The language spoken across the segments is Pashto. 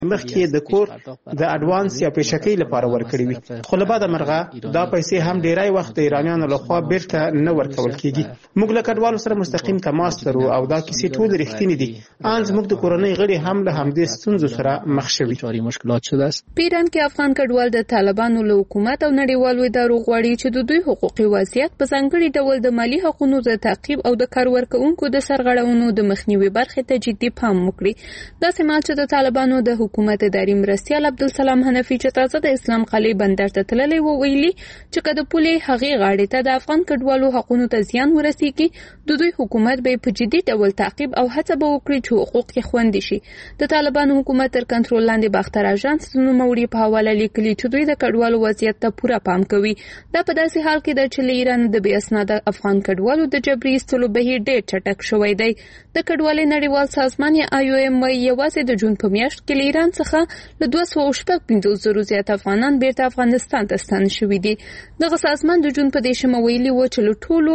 مخکې د کور د اډوانس یا پیشکۍ لپاره ورکړي وي، خو له بعده مرغه دا پیسې هم ډیری وخت د ایرانیانو لخوا بیرته نه ورکول کیږي. موږ له کډوالو سره مستقیم تماس لرو او دا کیسې ټول رښتینې دي. ان زموږ د کورنۍ غړي هم له همدې ستونزو سره مخ شوي. په ایران کې افغان کډوال د طالبانو له حکومت او نړیوالو ادارو غواړي چې د دوی حقوقي وضعیت په ځانګړي ډول د مالی حقوقو د تعقیب او د کار ورکوونکو د سرغړونو د مخنیوي برخې ته جدي پام وکړي. دا سمال چې د طالبانو د حکومت اداري مرستیال عبدالسلام حنفي چې تازه د اسلام قلعه بندر ته تللی و ویلي چې کله پولې هغې غاړې ته د افغان کډوالو حقوقو ته زیان ورسیږي د دوی حکومت به په جدي ډول تعقیب او هڅه به وکړي چې حقوق یې خوندي شي. د طالبانو حکومت تر کنټرول لاندې باختر اژانس د نوموړي په حواله لیکلي چې دوی د کډوالو وضعیت ته پوره پام کوي. دا په داسې حال کې ده چې له ایران د بې اسناده افغان کډوالو د جبري ایستلو بهیر ډېر چټک شوی دی. د کډوالۍ نړیوال سازمان یا IOM وايي یوازې د جون په میاشت کې له ایران څخه له 250 زیات افغانان بیرته افغانستان ته ستانه شوي دي. دغه سازمان د جون په دیشمه ویلي و چې له ټولو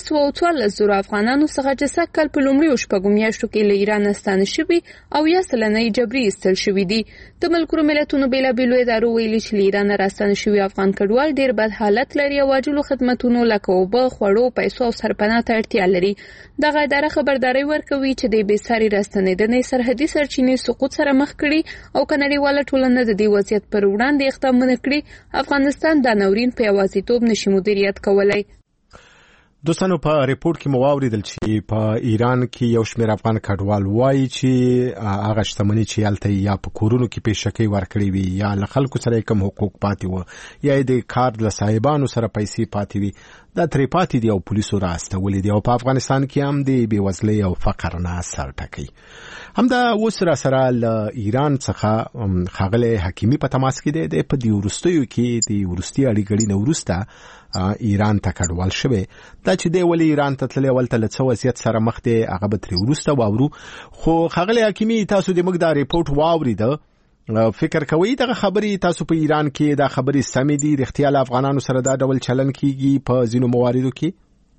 214 افغانانو څخه چې سږ په لومړیو شپږو میاشتو کې له ایران ستانه شوي او یا سلنۍ جبري ایستل شوي دي. د ملګرو ملتونو بېلابېلو ادارو ویلي چې له ایران راستانه شوي افغان کډوال ډېر بد حالت لري او عاجلو خدمتونو لکه اوبه، خوړو، پیسو او سرپناه ته اړتیا لري. دغه اداره خبرداری ورکوي چې د بېساري راستنېدنې سرحدي سرچینې سقوط سره مخ کړي او که نړیواله ټولنه د دې وضعیت پر وړاندې اقدام ونه کړي افغانستان دا ناورین په یوازیتوب نشي مدیریت کولی. دوستانو په ریپورت کې مو واوریدل چې په ایران کې یو شمېر افغان کډوال وایي چې هغه شتمني چې هلته یا په کورونو کې پیشکۍ ورکړې وي یا له خلکو سره کم حقوق پاتې وو یا د کار له صاحبانو سره پیسې پاتې وي دا ترې پاتې دي او پولیسو راستولې دي او په افغانستان کې هم د بېوزلۍ او فقر نه سر ټکوي. همدا اوس را سره له ایران څخه ښاغلی حکیمي په تماس کې دی. په دې وروستیو کې د وروستي اړیکړې نه وروسته ایران ته کډوال شوی. دا چې دی ولې ایران ته تللی ولته له څه وضعیت سره مخ دی هغه به ترې وروسته واورو. خو ښاغلی حکیمي تاسو د موږ دا ریپورټ واوریده، فکر کوئ دغه خبرې تاسو په ایران کې دا خبرې سمې دي؟ رښتیا له افغانانو سره دا ډول چلن کیږي په ځینو مواردو کې؟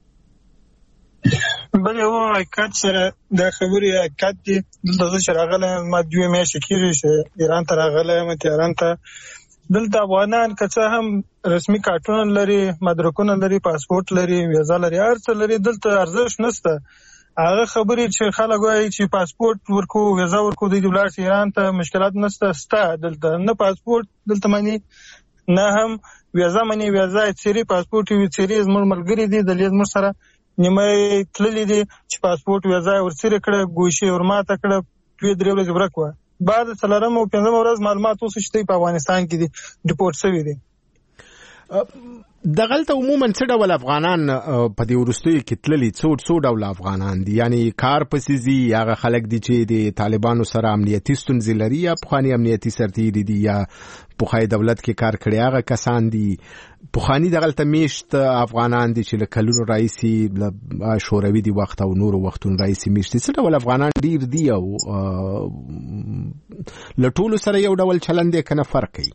بلې هو حقیقت سره دا خبرې حقیقت دي. دلته زه چې راغلی ما 2 میاشتې کېږي چې ایران ته راغلی یم. تهران ته دلته افغانان که څه هم رسمي کارتونه لري، مدرکونه لري، پاسپورت لري، ویزا لري، هر څه لري، دلته ارزښت نشته. هغه خبرې چې خلک وایي چې پاسپورت ورکو، ویزا ورکو، دوی د ولاړ شي ایران ته، مشکلات نشته. سته دلته نه پاسپورت دلته مني نه هم ویزا مني. ویزا څیرې پاسپورت وي، څیرې زموږ ملګري دي دلې زموږ سره نیمه تللي دي چې پاسپورت ویزا ورڅیرې کړه، ګوشي ورماته کړه، 2-3 ورځې ورک وه. بعد 4 او 5 ورځ معلومات اوس چې په افغانستان کې دي ډیپورټ شوي دي. دغلته عموما څه ډول افغانان په دې وروستیو کې تللي؟ څو ډول افغانان دي؟ یعنی کار پسې ځي، هغه خلک دي چې د طالبانو سره امنیتي ستونزې لري یا پخواني امنیتي سرتیري دي یا پخوانی دولت کې کار کړي هغه کسان دي؟ پخواني دغلته میشت افغانان دي چې له کلونو راهیسې له شوروي دي وخت او نورو وختونو راهیسې میشت دي. څه ډول افغانان ډیر دي او له ټولو سره یو ډول چلند دی که نه فرق کوي؟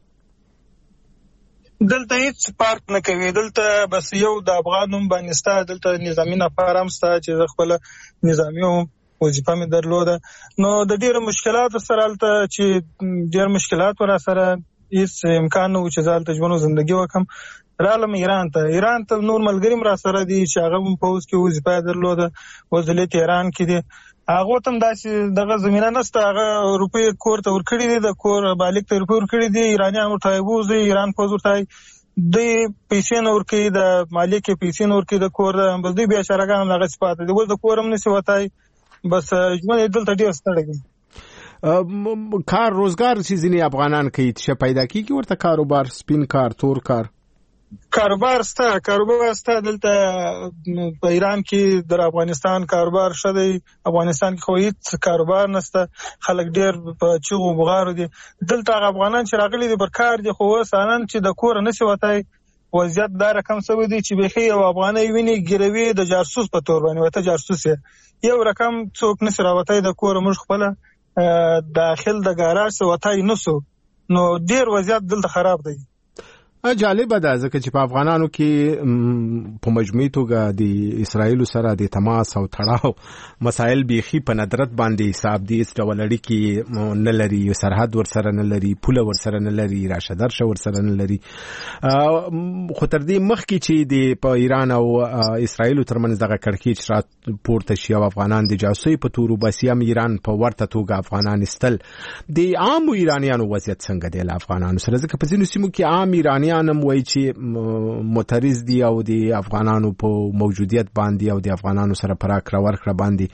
دلته هیڅ فرق نه کوي. دلته بس یو د افغان نوم باندې سته. دلته نظامي نفر هم سته چې زه خپله نظامي وظیفه مې درلوده. نو د ډېرو مشکلاتو سره هلته چې ډېر مشکلات ور سره هیڅ امکان نه و چې زه هلته ژوند او زندګي وکړم. رالم ایران ته نور ملګري هم را سره دي چې هغه هم پوځ کې وظیفه درلوده، اوس دلې تهران کې دي. هغه ته هم داسې دغه زمینه نشته. هغه روپۍ کور ته ورکړي دي، د کور مالک ته روپۍ ورکړي دي، ایرانیان ورته بوځي، ایران پوځ ورته دوی پیسې نه ورکوي، د مالک یې پیسې نه ورکوي د کور د بس دوی بیچارهګان هم دغسې پاتې دي. اوس د کور هم نشي وتی، بس ژوند یې دلته ډېر ستړی دی. کار روزګار چې ځینې افغانان کوي څه پیدا کېږي ورته؟ کاروبار، سپین کار، تور کار؟ کاروبار سته دلته په ایران کې. د افغانستان کاروبار ښه دی، افغانستان کې خو هیڅ کاروبار نشته. خلک ډېر په چغو بغارو دي. دلته هغه افغانان چې راغلي دي پر کار دي، خو اوس انن چې د کوره نشي وتی. وضعیت دا رقم شوی دی چې بیخي یو افغانۍ ویني ګیروي د جاسوس په تور باندې وته جاسوس یو رقم څوک نشي راوتی د کوره. موږ خپله داخل د ګاراژ وتی نسو. نو ډېر وضعیت دلته خراب دی. جالبه ده ځکه چې په افغانانو کې په مجموعي توګه د اسرایل سره د تماس او تړاو مسایل بیخي په ندرت باندې حساب دي. هیڅ ډول اړیکې نه لري، سرحد ورسره نه لري، پوله ورسره نه لري، راشه درشه ورسره نه لري. خو تر دې مخکې چې د په ایران او اسرایل ترمنځ دغه کړکېچ را پورته شي او افغانان د جاسوسۍ په تور وباسي، هم ایران په ورته توګه افغانان استل. د عامو ایرانیانو وضعیت څنګه دی له افغانانو سره؟ ځکه په ځینو سیمو کې عام ایرانیان هم وایي چې معترض دي او د افغانانو په موجودیت باندې او د افغانانو سره په راکړه ورکړه باندې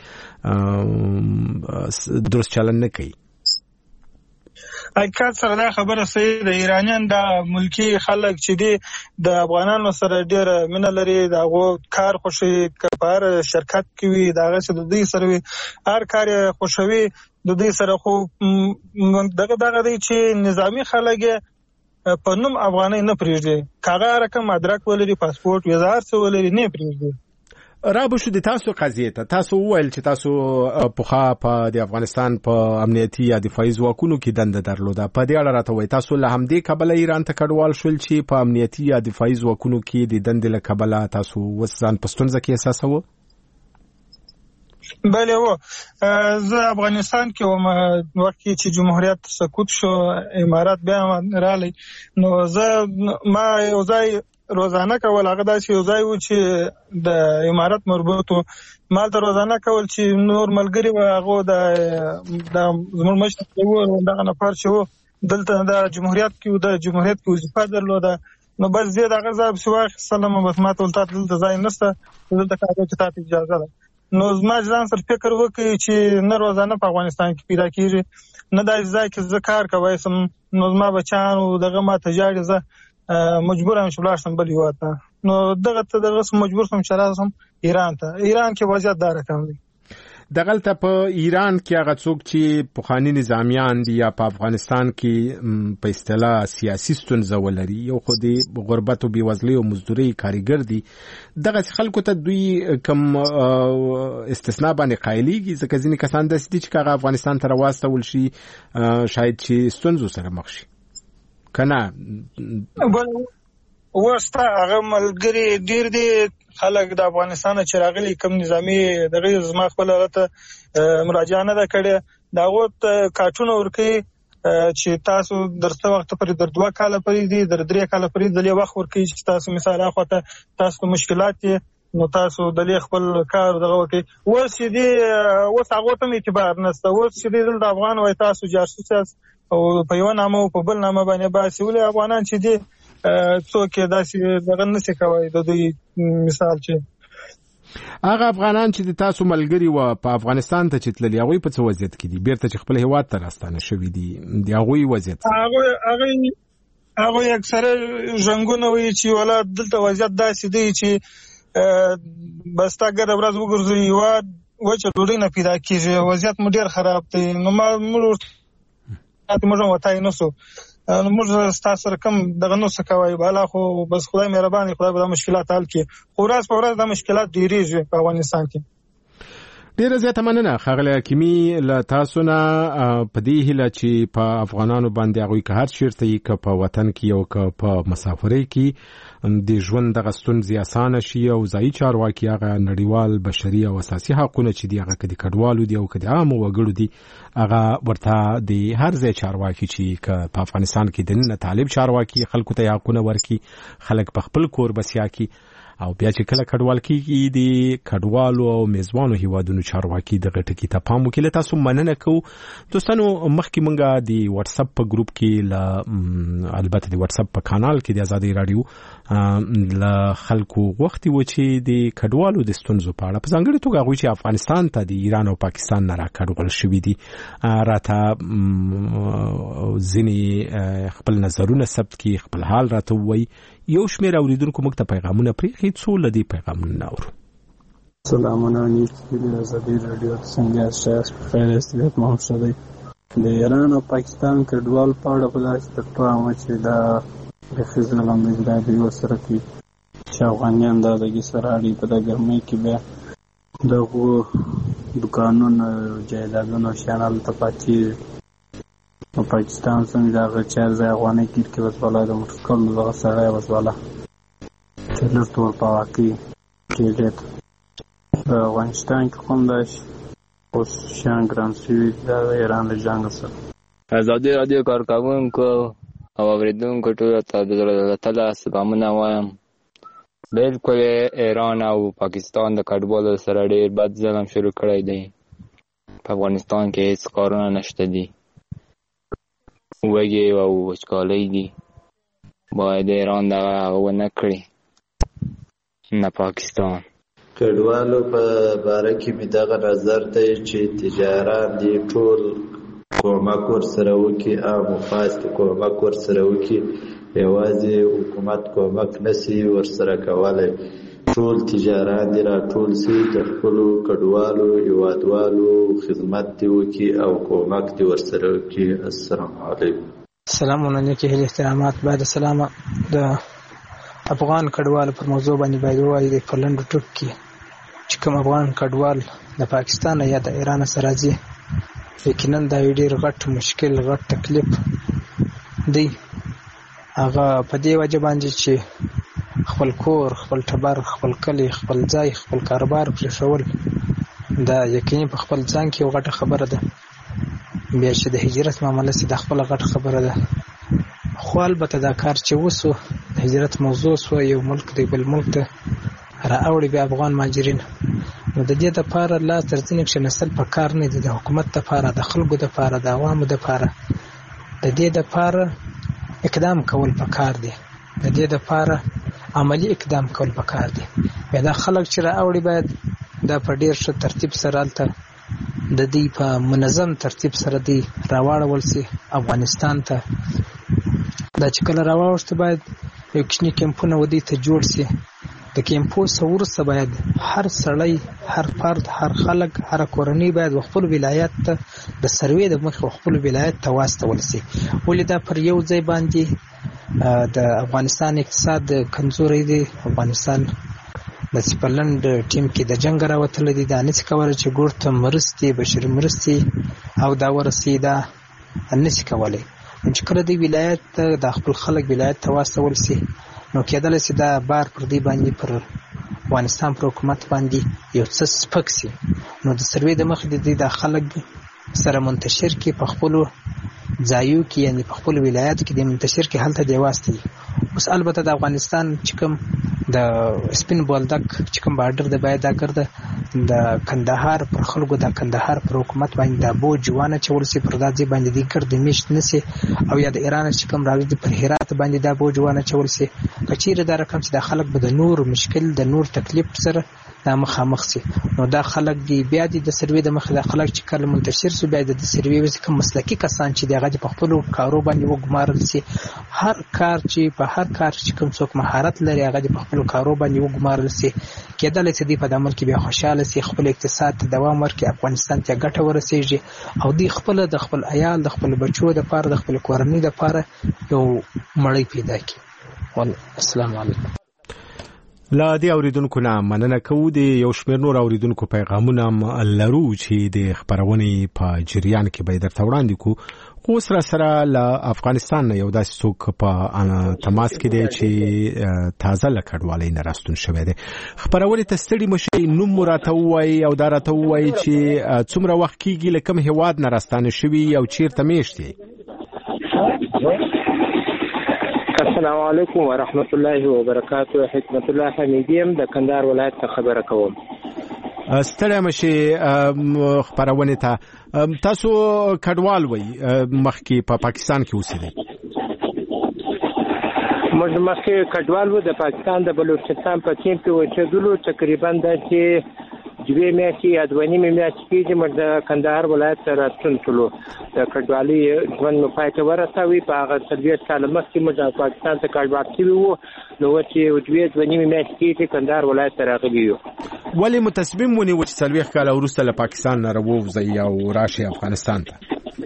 درست چلن نه کوي. حقیقت سره دا خبره صحیح ده. ایرانیان د ملکی خلک چې دي د افغانانو سره ډېر مینه لري، د هغو کار خوښوي، کار شرکت کوي، د هغه چې د دوی سره وي هر کار خوښوي د دوی سره. خو دغه دی چې نظامی خلک په نوم افغانۍ نه پرېږدي، کاغه رقم ادرک ولري، پاسپورت ویزا هر څه ولري، نه پرېږدي. رابو شو د تاسو قضیه ته تاسو وویل چې تاسو پخوا په د افغانستان په امنیتي یا دفاعي ځواکونو کې دنده درلوده. په دې اړه راته وایي تاسو له همدې کبله ایران ته کډوال شول چې په امنیتي یا دفاعي ځواکونو کې د دندې له کبله تاسو اوس ځان په ستونزه کې احساسوه؟ بله و زه افغانستان کې وم وخت کې چې جمهوریت سقوط شو، امارات بیا رالی، نو ما یو ځای روزانه کول، هغه داسې یو ځای و چې د امارات مربوط و، مالته روزانه کول چې نور ملګري و هغه د زموږ مشر و دغه نفر چې و دلته د جمهوریت کې وظیفه درلوده، نو بس زه دغه ځای پسې واخیستلم، بس ما ته ولته دلته ځای نشته، دلته کار کوه چې تاته اجازه ده. نو زما ځان سره فکر وکړي چې نه روزانه په افغانستان کې پیدا کېږي، نه داسې ځای کې زه کار کوی سم، نو زما بچیانو دغه ما ته ژاړي، زه مجبور یم چې ولاړ شم بل هېواد ته. نو دغه مجبور شم چې راشم ایران ته. ایران کې وضعیت دا رقم دی. دغلته په ایران کې هغه څوک چې پخواني نظامیان دي یا په افغانستان کې په اصطلاح سیاسي ستونزه ولري، یو خو د غربت او بېوزلۍ او مزدورۍ کارګر دي، دغه خلکو ته دوی کم استثناء باندې قایلیږي؟ ځکه ځینې کسان داسې دي چې هغه افغانستان ته راواستول شي شاید چې ستونزو سره مخ شي که نه؟ وستا هغه ملګري ډېر دي خلک د افغانستان چې راغلي، کم نظامي دغه زما خپل راته مراجعه نه ده کړې، د هغو کارټونه ورکوي چې تاسو درسته وخت پورې در 2 کاله پورې دي، در 3 کاله پورې دلې وخت ورکوي چې تاسو مثال اخواته تاسو مشکلات دي، نو تاسو دلې خپل کار دغه وکړي. اوس چې دي اوس هغو ته اعتبار نشته، اوس چې دي دلته افغان وایي تاسو جاسوس یاست او په یوه نامه او په بل نامه باندې باسي، ولې افغانان چې دي څوک داسې دغه نشي کوي. د دوی مثال چې هغه افغانان چې تاسو ملګري و په افغانستان ته چې تللي، هغوی په څه وضعیت کې دي؟ بیرته چې خپل هیواد ته راستانه شوي دي، د هغوی وضعیت هغوی اکثره ژوندونه وایي چې ولا دلته وضعیت داسې دی چې بس تا ګډه ورځ وګرځوي هیواد وچه ډوډۍ نه پیدا کېږي، وضعیت مو ډېر خراب دی. نو موږ وتای نسو، موږ ستاسو سره کم دغه نو څه کوي، بالا خو بس خدای مهرباني، خدای به دا مشکلات حل کړي. خو ورځ په ورځ دا مشکلات ډېرېږي په افغانستان کې. ډیره زیاته مننه ښاغلی حکیمي له تاسو نه، په دې هیله چې په افغانانو باندې هغوی که هر چېرته یي، که په وطن کې او که په مسافرۍ کې، د ژوند دغه ستونزې اسانه شي او ځایي چارواکي هغه نړیوال بشري او اساسي حقونه چې دي، هغه که د کډوالو دي او که د عامو وګړو دي، هغه ورته د هر ځای چارواکي چې که په افغانستان کې دننه طالب چارواکي خلکو ته حقونه ورکړي، خلک په خپل کور بسیا کړي، او بیا چې کله کډوال کېږي د کډوالو او میزبانو هیوادونو چارواکي دغه ټکي ته پام وکړي. له تاسو مننه کوو دوستانو. مخکې موږ د واتساپ په ګروپ کې البته د واتساپ په کانال کې د ازادۍ راډیو له خلکو غوښتي و چې د کډوالو د ستونزو په اړه، په ځانګړې توګه هغوی چې افغانستان ته د ایران او پاکستان نه راکډوال شوي دي، راته ځینې خپل نظرونه ثبت کړي، خپل حال راته ووایي. یو شمېر اوریدونکو موږ ته پیغامونه پرېښي، څو له دې پیغامونه ناورو. سلامونه، نیوز د ازادۍ راډیو څنګه یاست؟ په خیر یاست؟ محمد شدی. د ایران او پاکستان کډوال په اړه په داسې تفاهم چې دا د ظلم اجرایي ورسره کوي چې افغانیان د دغې سره اړي په د ګرمۍ کې بیا دغو دوکانونو جایدادونو شیان هلته پاتېږي، په پاکستان څنګه دغه 4000 افغانۍ کې بس بالا د موټرسایکل دغه سړی بس بالا ټریلر ټول په واقعي کېږي. په افغانستان کې کوم داسې اوس شیان ګران شوي د ایران له جنګ سره. ازادي راډیو کارکوونکو او اورېدونکو ټولو ته د زړه له تله سلامونه وایم. بلکل ایران او پاکستان د کډوالو سره ډېر بد ظلم شروع کړی دی. په افغانستان کې هیڅ کارونه نشته دي، وږي او وچکالۍ دي. باید ایران دغه ونه کړي، نه پاکستان. کډوالو په باره کې مې دغه نظر دی چې تجاران دي ټول کومک ورسره وکړي، عام خاص کومک ورسره وکړي، یوازې حکومت کومک نشي ورسره کولی. ټول تجاران دي راټول شي د خپلو کډوالو هېوادوالو خدمت دي وکړي او کومک دي ورسره وکړي. السلام علیکم. سلامونه نیکې هیلې احترامات. بعد سلامه د افغان کډوالو پر موضوع باندې باید ووایي د په لنډو ټکو کې چې کوم افغان کډوال د پاکستان یا د ایران سره راځي، یقینا دا یو ډېر غټ مشکل، غټ تکلیف دی. هغه په دې وجه باندې چې خپل کور، خپل ټبر، خپل کلی، خپل ځای، خپل کاروبار پرېښول دا یقیني په خپل ځان کې یو غټه خبره ده. بیا چې د هجرت معامله سي دا خپله غټه خبره ده. خو البته دا کار چې وسو د هجرت موضوع سوه، یو ملک دی بل ملک ته راوړي بیا افغان مهاجرین، نو د دې دپاره لاس تر ځینې کښېنستل په کار نه دي. د حکومت دپاره، د خلکو دپاره، د عوامو دپاره د دې دپاره اقدام کول په کار دی. د دې دپاره عملی اقدام کول په کار دی. بیا دا خلک چې راوړي باید دا په ډېر ښه ترتیب سره هلته د دوی په منظم ترتیب سره دوی راواړول سي افغانستان ته. دا چې کله راواوښته باید یو کوچني کیمپونه ودې ته جوړ سي. د کیمپو څخه وروسته باید هر سړی، هر فرد، هر خلک، هر کورنۍ باید خپل ولایت ته د سروې د مخې خپل ولایت ته واستول سي. ولې دا پر یو ځای باندې د افغانستان اقتصاد کمزوری دی. افغانستان د سپلند ټیم کې د جنگ راوتلی دی. دا نشي کولی چې ګور ته مرستې، بشري مرستې او دا ورسي، دا نشي کولی. چې کله د ولایت ته د خپل خلک ولایت ته واستول سي، نو کېدلی سي دا بار پر دې باندې پر افغانستان پر حکومت باندې یو څه سپک سي. نو د سروې د مخې د دې دا خلک سره منتشر کې په خپلو ځایو کې، یعنې په خپل ولایاتو کې د منتشر کې هلته دی واستوي. اوس البته د افغانستان چې کوم د سپین بولدک چې کوم بارډر د باید دا ګرده د کندهار پر خلکو، د کندهار پر حکومت باندې دا بوج وانه چول سي، پر دا ځای باندې دی ګرد میشت نسي، او یا د ایران چې کوم راځي پر هرات باندې دا بوج وانه چول سي. کچېره دا رقم چې د خلک به د نور مشکل، د نور تکلیف سره دا مخامخ سي، نو دا خلک دی بیا د سروې د مخې د خلک چې کله منتشر سو بیا د سروې وځي کوم مسلکي کسان چې دغه په خپل کارو باندې وګمارل سي. هر کار چې په هر کار چې کوم څوک مهارت لري هغه په خپل کارو باندې وګمارل سي. کېدلی چې دی په عمل کې بیا خوشاله سي، خپل اقتصاد ته دوام ورکړي، افغانستان ته ګټه ورسیږي، او دی خپل د خپل عیال، د خپل بچو لپاره، د خپل کورنۍ لپاره یو مړی پیدا کړي. السلام علیکم. لا دې اوریدونکو نه مننه کوو. د یو شمېر نور اوریدونکو پیغامونه لرو چې د خبرونې په جریان کې به درته وړاندې کوو. خو سره له افغانستان نه یو داسې څوک په تماس کې دی چې تازه له کډوالۍ نه راستون شوی دی. خبرونې ته ستړي مشئ، نوم مو راته ووایي او دا راته ووایي چې څومره وخت کېږي له کوم هېواد نه راستانه شوي او چیرته میشت یې. السلام علیکم ورحمت الله وبرکاته. حکمت الله حمیدی یم د کندهار ولایت څخه خبره کوم. ستړی مشئ خبرونې ته. تاسو کډوال وئ، مخکې په پاکستان کې اوسېدئ؟ موږ مخکې کډوال وو، د پاکستان د بلوچستان په کیمپ کې اوسېدلو. تقریبا داسې 2 میاشتې یا 2.5 میاشتې کېږي موږ د کندهار ولایت ته راستون شولو. د کډوالۍ ژوند مو پای ته ورسوي. په هغه 40 کاله مخکې موږ پاکستان ته کډوال شوي وو، نو چې 2.5 میاشتې کېږي کندهار ولایت ته راغلي یو. ولې مو تصمیم ونیو چې 40 کاله وروسته له پاکستان نه راووځئ او راشئ افغانستان ته؟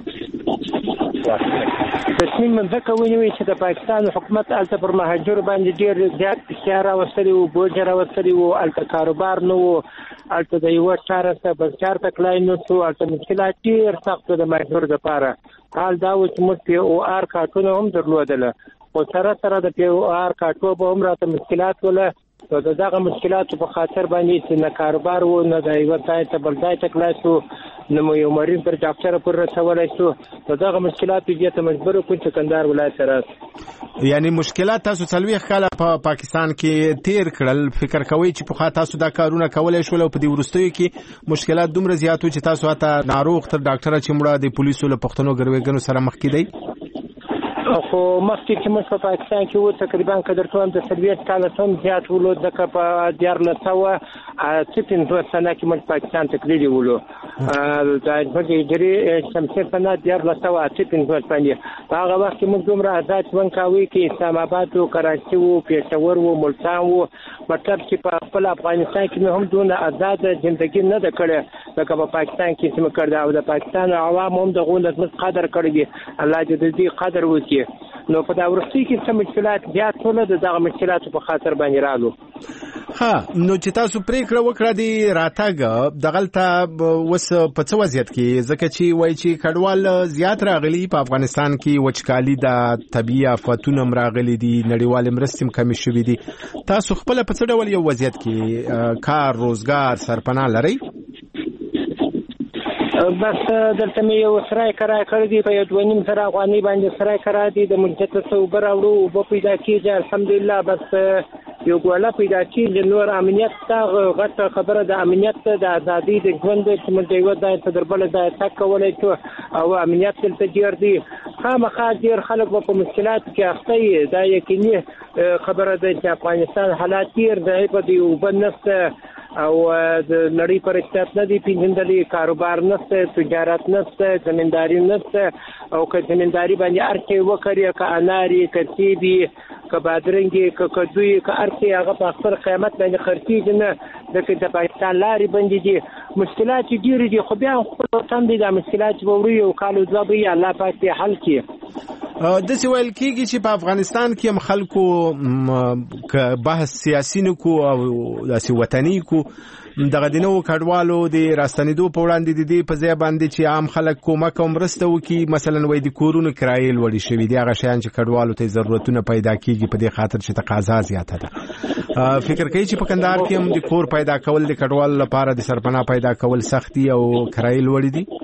تصمیم ځکه ونیوی چې د پاکستان حکومت هلته پر مهاجرو باندې ډېر زیات فشار راوستلی و، بوج راوستلی و، هلته کاروبار نه و، هلته د یوه چاره څخه بل چار ته تلای نه شو، هلته مشکلات ډېر سخت و د مهاجرو دپاره. حال دا و چې موږ په او آر کارتونه هم درلودل او سره د پی او آر کارتو به هم راته مشکلات ولا نو دغه مشکلاتو په خاطر باندې چې نه کاروبار و نه د یو ځای ته بل ځای ته کلاسو نو یو مریض پر ډاکټر پر رسولای شو دغه مشکلات دې ته مجبور کړ چې کندهار ولایت سره یعنی مشکلات تاسو څلويخ کاله په پاکستان کې تیر کړل فکر کوي چې په خاطر تاسو دا کارونه کولای شول په دې ورستیو کې مشکلات دومره زیاتو چې تاسو هاته ناروغ تر ډاکټر چې مړه د پولیسو له پښتنو ګروېګنو سره مخ کیدی خو مخکې چې موږ په پاکستان کې وو تقریبا کډرتوم د سرویت کال سم زیات ولو د په 1400 چې سنه کې موږ پاکستان ته کړی ولو دا د جری شمسي سنه 1400 چې باندې هغه وخت کې موږ دومره آزاد ژوند کاوه کې اسلام آباد او کراچي او پېښور او ملتان او مطلب چې په خپل افغانستان کې هم دونه آزاد ژوندۍ نه ده کړې لکه په پاکستان کې چې موږ کړو او د پاکستان عوام هم د غونډه قدر کړی الله دې قدر وکړي نو په دا ورستي کې څه مشکلات زیات ټول دغه مشکلات په خاطر باندې رالو نو چې تاسو پریکړه وکړه دی راتګ دغلته وس په څه وضعیت کې ځکه چې وای چې کډوال زیات راغلي په افغانستان کې وچکالي د طبيعي آفاتونو راغلي دي نړیوال مرستې کمی شوې دي تاسو خپل په څه ډول یو وضعیت کې کار روزګار سرپناه لري بس دلته مې یو سرای کرای کړی دی په 2.5 سره افغاني باندې سرای کرای دی د ملکیت څخه وبراوړو او په پیدا کېږي الحمدلله بس یو ګوله پیدا کېږي نور امنیت ته غټه خبره د امنیت د ازادي د ژوند چې موږ یو ځای ته دربل ځای ته کولای شو او امنیت تل ډیر دی خامخا ډیر خلک په مشکلات کې اخته دا یقیني خبره ده چې افغانستان حالات ډیر دی په دې وبنست او د نړۍ پر اقتصاد نه دی پیژندلې کاروبار نشته تجارت نشته زمینداری نشته او که زمینداری باندې ارچې وکړي که اناري که سیبي که بادرنګي که کدوی که ارچې هغه په خپل قیمت باندې خرڅېږي نه د پاکستان لارې بندې دي مشکلات ډېرې دي خو بیا خپل وطن دی دا مشکلات به وړي او کال دوه به یې الله پاک دې حل کړي داسې ویل کېږي چې په افغانستان کې هم خلکو که بحث سیاسي نه کو او داسې وطني کو دغه د نوو کډوالو د راستنېدو په وړاندې د دې په ځای باندې چې عام خلک کومک او مرسته وکړي مثلا وایي د کورونو کرایې لوړې شوي دي هغه شیان چې کډوالو ته ضرورتونه پیدا کېږي په دې خاطر چې تقاضا زیاته ده فکر کوي چې په کندهار کې هم د کور پیدا کول د کډوالو لپاره د سرپناه پیدا کول سخت دي او کرایې لوړې دي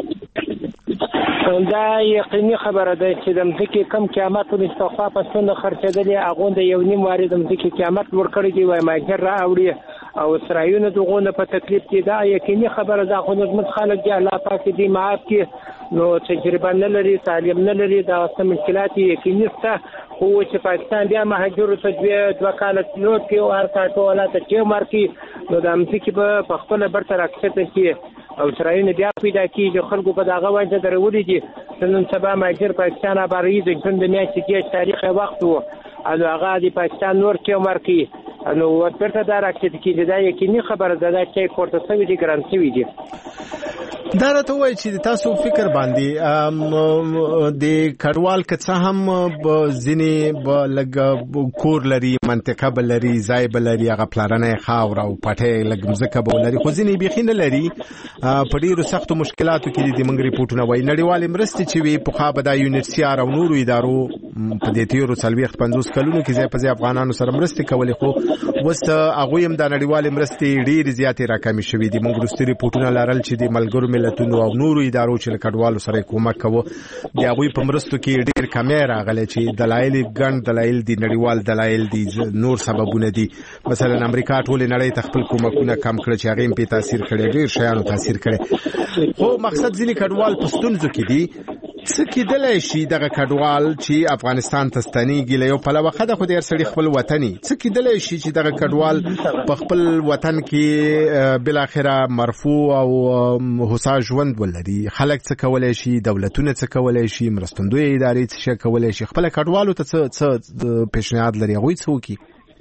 دا یقیني خبره ده چې د مځکې کم قیمت او استخفا په څنډه خرڅېدلې هغه د یو نیم واري د مځکې قیمت ورکړی دی وای ماجر راوړي او اسرائیل دغه په تکلیف کې دا یقیني خبره ده خو نظم خلک دی الله پاک دې معاف کړي نو تجربه نه لري تعلیم نه لري دا څه مشکلات یقیني ست خو چې پاکستان بیا مهاجر ته دوه کال تلوت کې او هر کاټو ولا ته کې مارکی نو د مځکې په خپل برتر اکسته کې او اسرائیل بیا پیدا کیږي خلکو په دغه وجه درولې دي نن سبا ماجر پاکستان اباري د ژوند د میاشتې کې تاریخ وخت وو او هغه د پاکستان نور کې مارکی نو ورته دا راکټ کې دا یقیني خبره ده چې پورته سوي دي ګرانسي دي دا راته وایي چې تاسو فکر باندې د کډوال کڅه هم ځینې لګ کور لري منطقه بل لري ځای بل لري هغه پلانې خاور او پټه لګ مزکه بل لري خو ځینې بيخینه لري په ډیرو سختو مشکلاتو کې د منګري پټونه وای نړیوال مرستې چې وي په خابه د یونیسیار او نورو ادارو په دې تیرو 50 کلونو کې ځای په ځای افغانانو سره مرستې کولې خو وسته هغه هم د نړیوال مرستې ډیر زیاتې راکمې شوې دي موږ ورستري پټونه لرل چې د ملګرو ملتونو او نورو ادارو چې کډوالو سره کومک کوي د هغه په مرستو کې ډیر کمی راغلي چې دلایل ګڼ دلایل دي نړیوال دلایل دي نور سببونه دي مثلا امریکا ټول نړۍ ته خپل کومکونه کم کړ چې هغه په تاثیر کړي ډیر شیانو تاثیر کړي خو مقصد ځینې کډوال پښتونځو کې دي څه کېدلای شي دغه کډوال چې افغانستان ته ستنېږي له یو پلوه خده خو ډېر سړي خپل وطني څه کېدلای شي چې دغه کډوال په خپل وطن کې بل اخره مرفوع او هوسا ژوند ولري خلک څه کولای شي دولتونه څه کولای شي مرستندوی ادارې څه کولای شي خپل کډوالو ته څه پیشنهاد لري غوي څه وکي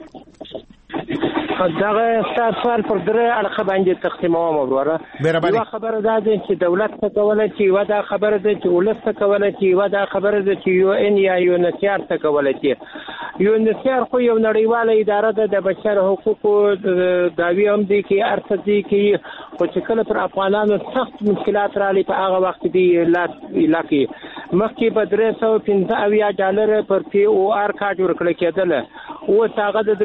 دغه سوال پر درې اړخ باندې تقسیموم وروره یو خبره ده چې دولت څه کولای شي و دا خبره ده چې ولس څه کولای شي و دا خبره ده چې یو ان یا یونیسیار څه کولای شي یونیسیار خو یو نړیواله اداره ده د بشر حقوقو داوی هم دي کې ارڅ دي کې خو چې کله پر افغانانو سخت مشکلات راځي په هغه وخت دی علاقې مخکې به $315 پر POR کارت ورکړل کېدله، اوس هغه د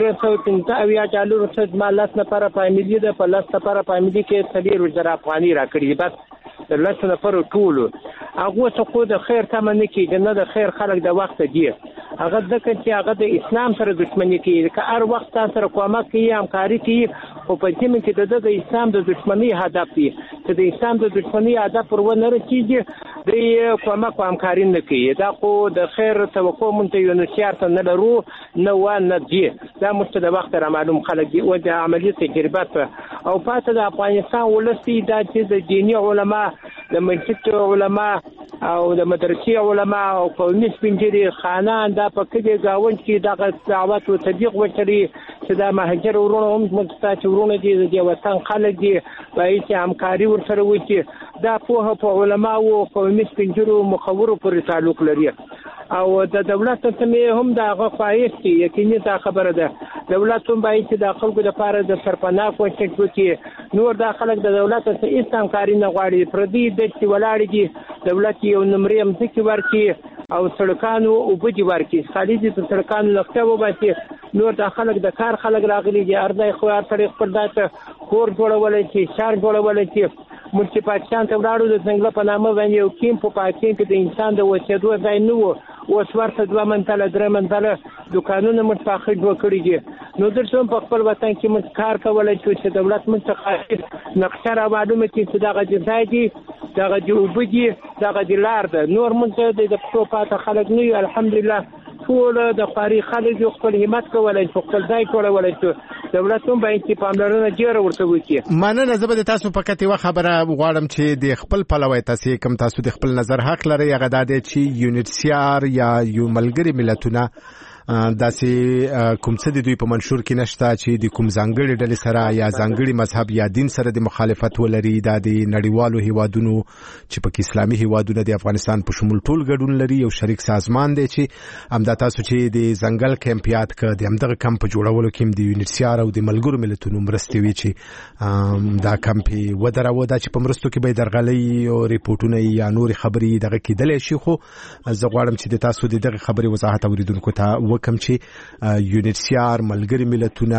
$315 څخه زما 10 نفره فامیلي ده، په 10 نفره فامیلي کې 40,000 افغانۍ راکړي، بس 10 نفرو ټولو. هغه څه خو د خیر تمه نه کېږي، نه د خیر خلک د وخت دي، هغه ځکه چې هغه د اسلام سره دښمني کوي، که هر وخت تاسو سره کومک کوي همکاري کوي، خو په دې کې د اسلام د دښمنۍ هدف دی، چې د اسلام د دښمنۍ هدف پر ونه رسیږي د کومک او همکاري نه کوي. دا خو د خیر توقع مونږ ته یو نشیار ته نه لرو، نه و نه دی، دا مونږ ته د وخت را معلوم خلک دي او د عملي تجربه او پاتې د افغانستان ولسی دا چې د دیني علما، د مسجد علما او د مدرسې علما او قومي سپینږیري خانان دا په کې گاوند کې دغه دعوت او تبلیغ وکړي چې دا مهاجر ورونه هم مستاچ ورونه دي د وطن خلک دي، باید همکاري ورسره وکړي. دا په علما او قومي سپینږیرو مخورو پورې تعلق لري او د دولت ته هم دا غوښایست یقیني دا خبره ده. دولت هم باید چې د خلکو لپاره د سرپناه کوشش وکړي. نور دا خلک د دولت څخه هیڅ همکاري نه غواړي، پردي د چې ولاړ دي، دولت یو نمرې مځکې ورکړي او سړکانو اوبه دې ورکړي، خالي دې د سړکانو نقشه وباسي. نور دا خلک د کار خلک راغلي دي، ارزای خو هر سړی خپل داسې کور جوړولی شي، شهر جوړولی شي. موږ چې پاکستان ته ولاړو د څنګله په نامه باندې یو کیمپ په پاکستان کې د انسان د اوسېدو ځای نه و، اوس ورته 2 منزله 3 منزله دوکانونه موږ پاخه جوړ کړي دي. نو درته په خپل وطن کې موږ کار کولی شو چې دولت موږ څخه نقشه را معلومه کړي چې دغه ځای دی، دغه اوبه دي، دغه لار ده. نور موږ د پښتو پاته خلک نه یو، الحمدلله ټول د خواري خلک خپل همت کولی شو، خپل ځای جوړولی شو. دولت هم باید چې پاملرنه ډېره ورته وکړي. مننه. زه به د تاسو فقط یوه خبره غواړم چې د خپل پلوی تاسې کوم تاسو د خپل نظر حق لرئ، هغه دا دی چې UNHCR یا یو ملګري ملتونه داسې کوم څه د دوی په منشور کې نشته چې د کوم ځانګړي ډلې سره یا ځانګړي مذهب یا دین سره د مخالفت ولري. دا د نړیوالو هیوادونو چې پکې اسلامي هیوادونه د افغانستان په شمول ټول ګډون لري، یو شریک سازمان دی چې همدا تاسو چې د ځنګل کیمپ یاد کړ، د همدغه کمپ په جوړولو کې د UNHCR او د ملګرو ملتونو مرستې وي چې دا کمپ ودروه، دا چې په مرستو کې به درغلي او ریپورټونه یا نور خبرې دغه کېدلی شي. خو زه غواړم چې د تاسو د دغه خبرې وضاحت اوریدونکو ته وکم چې UNHCR ملګري ملتونه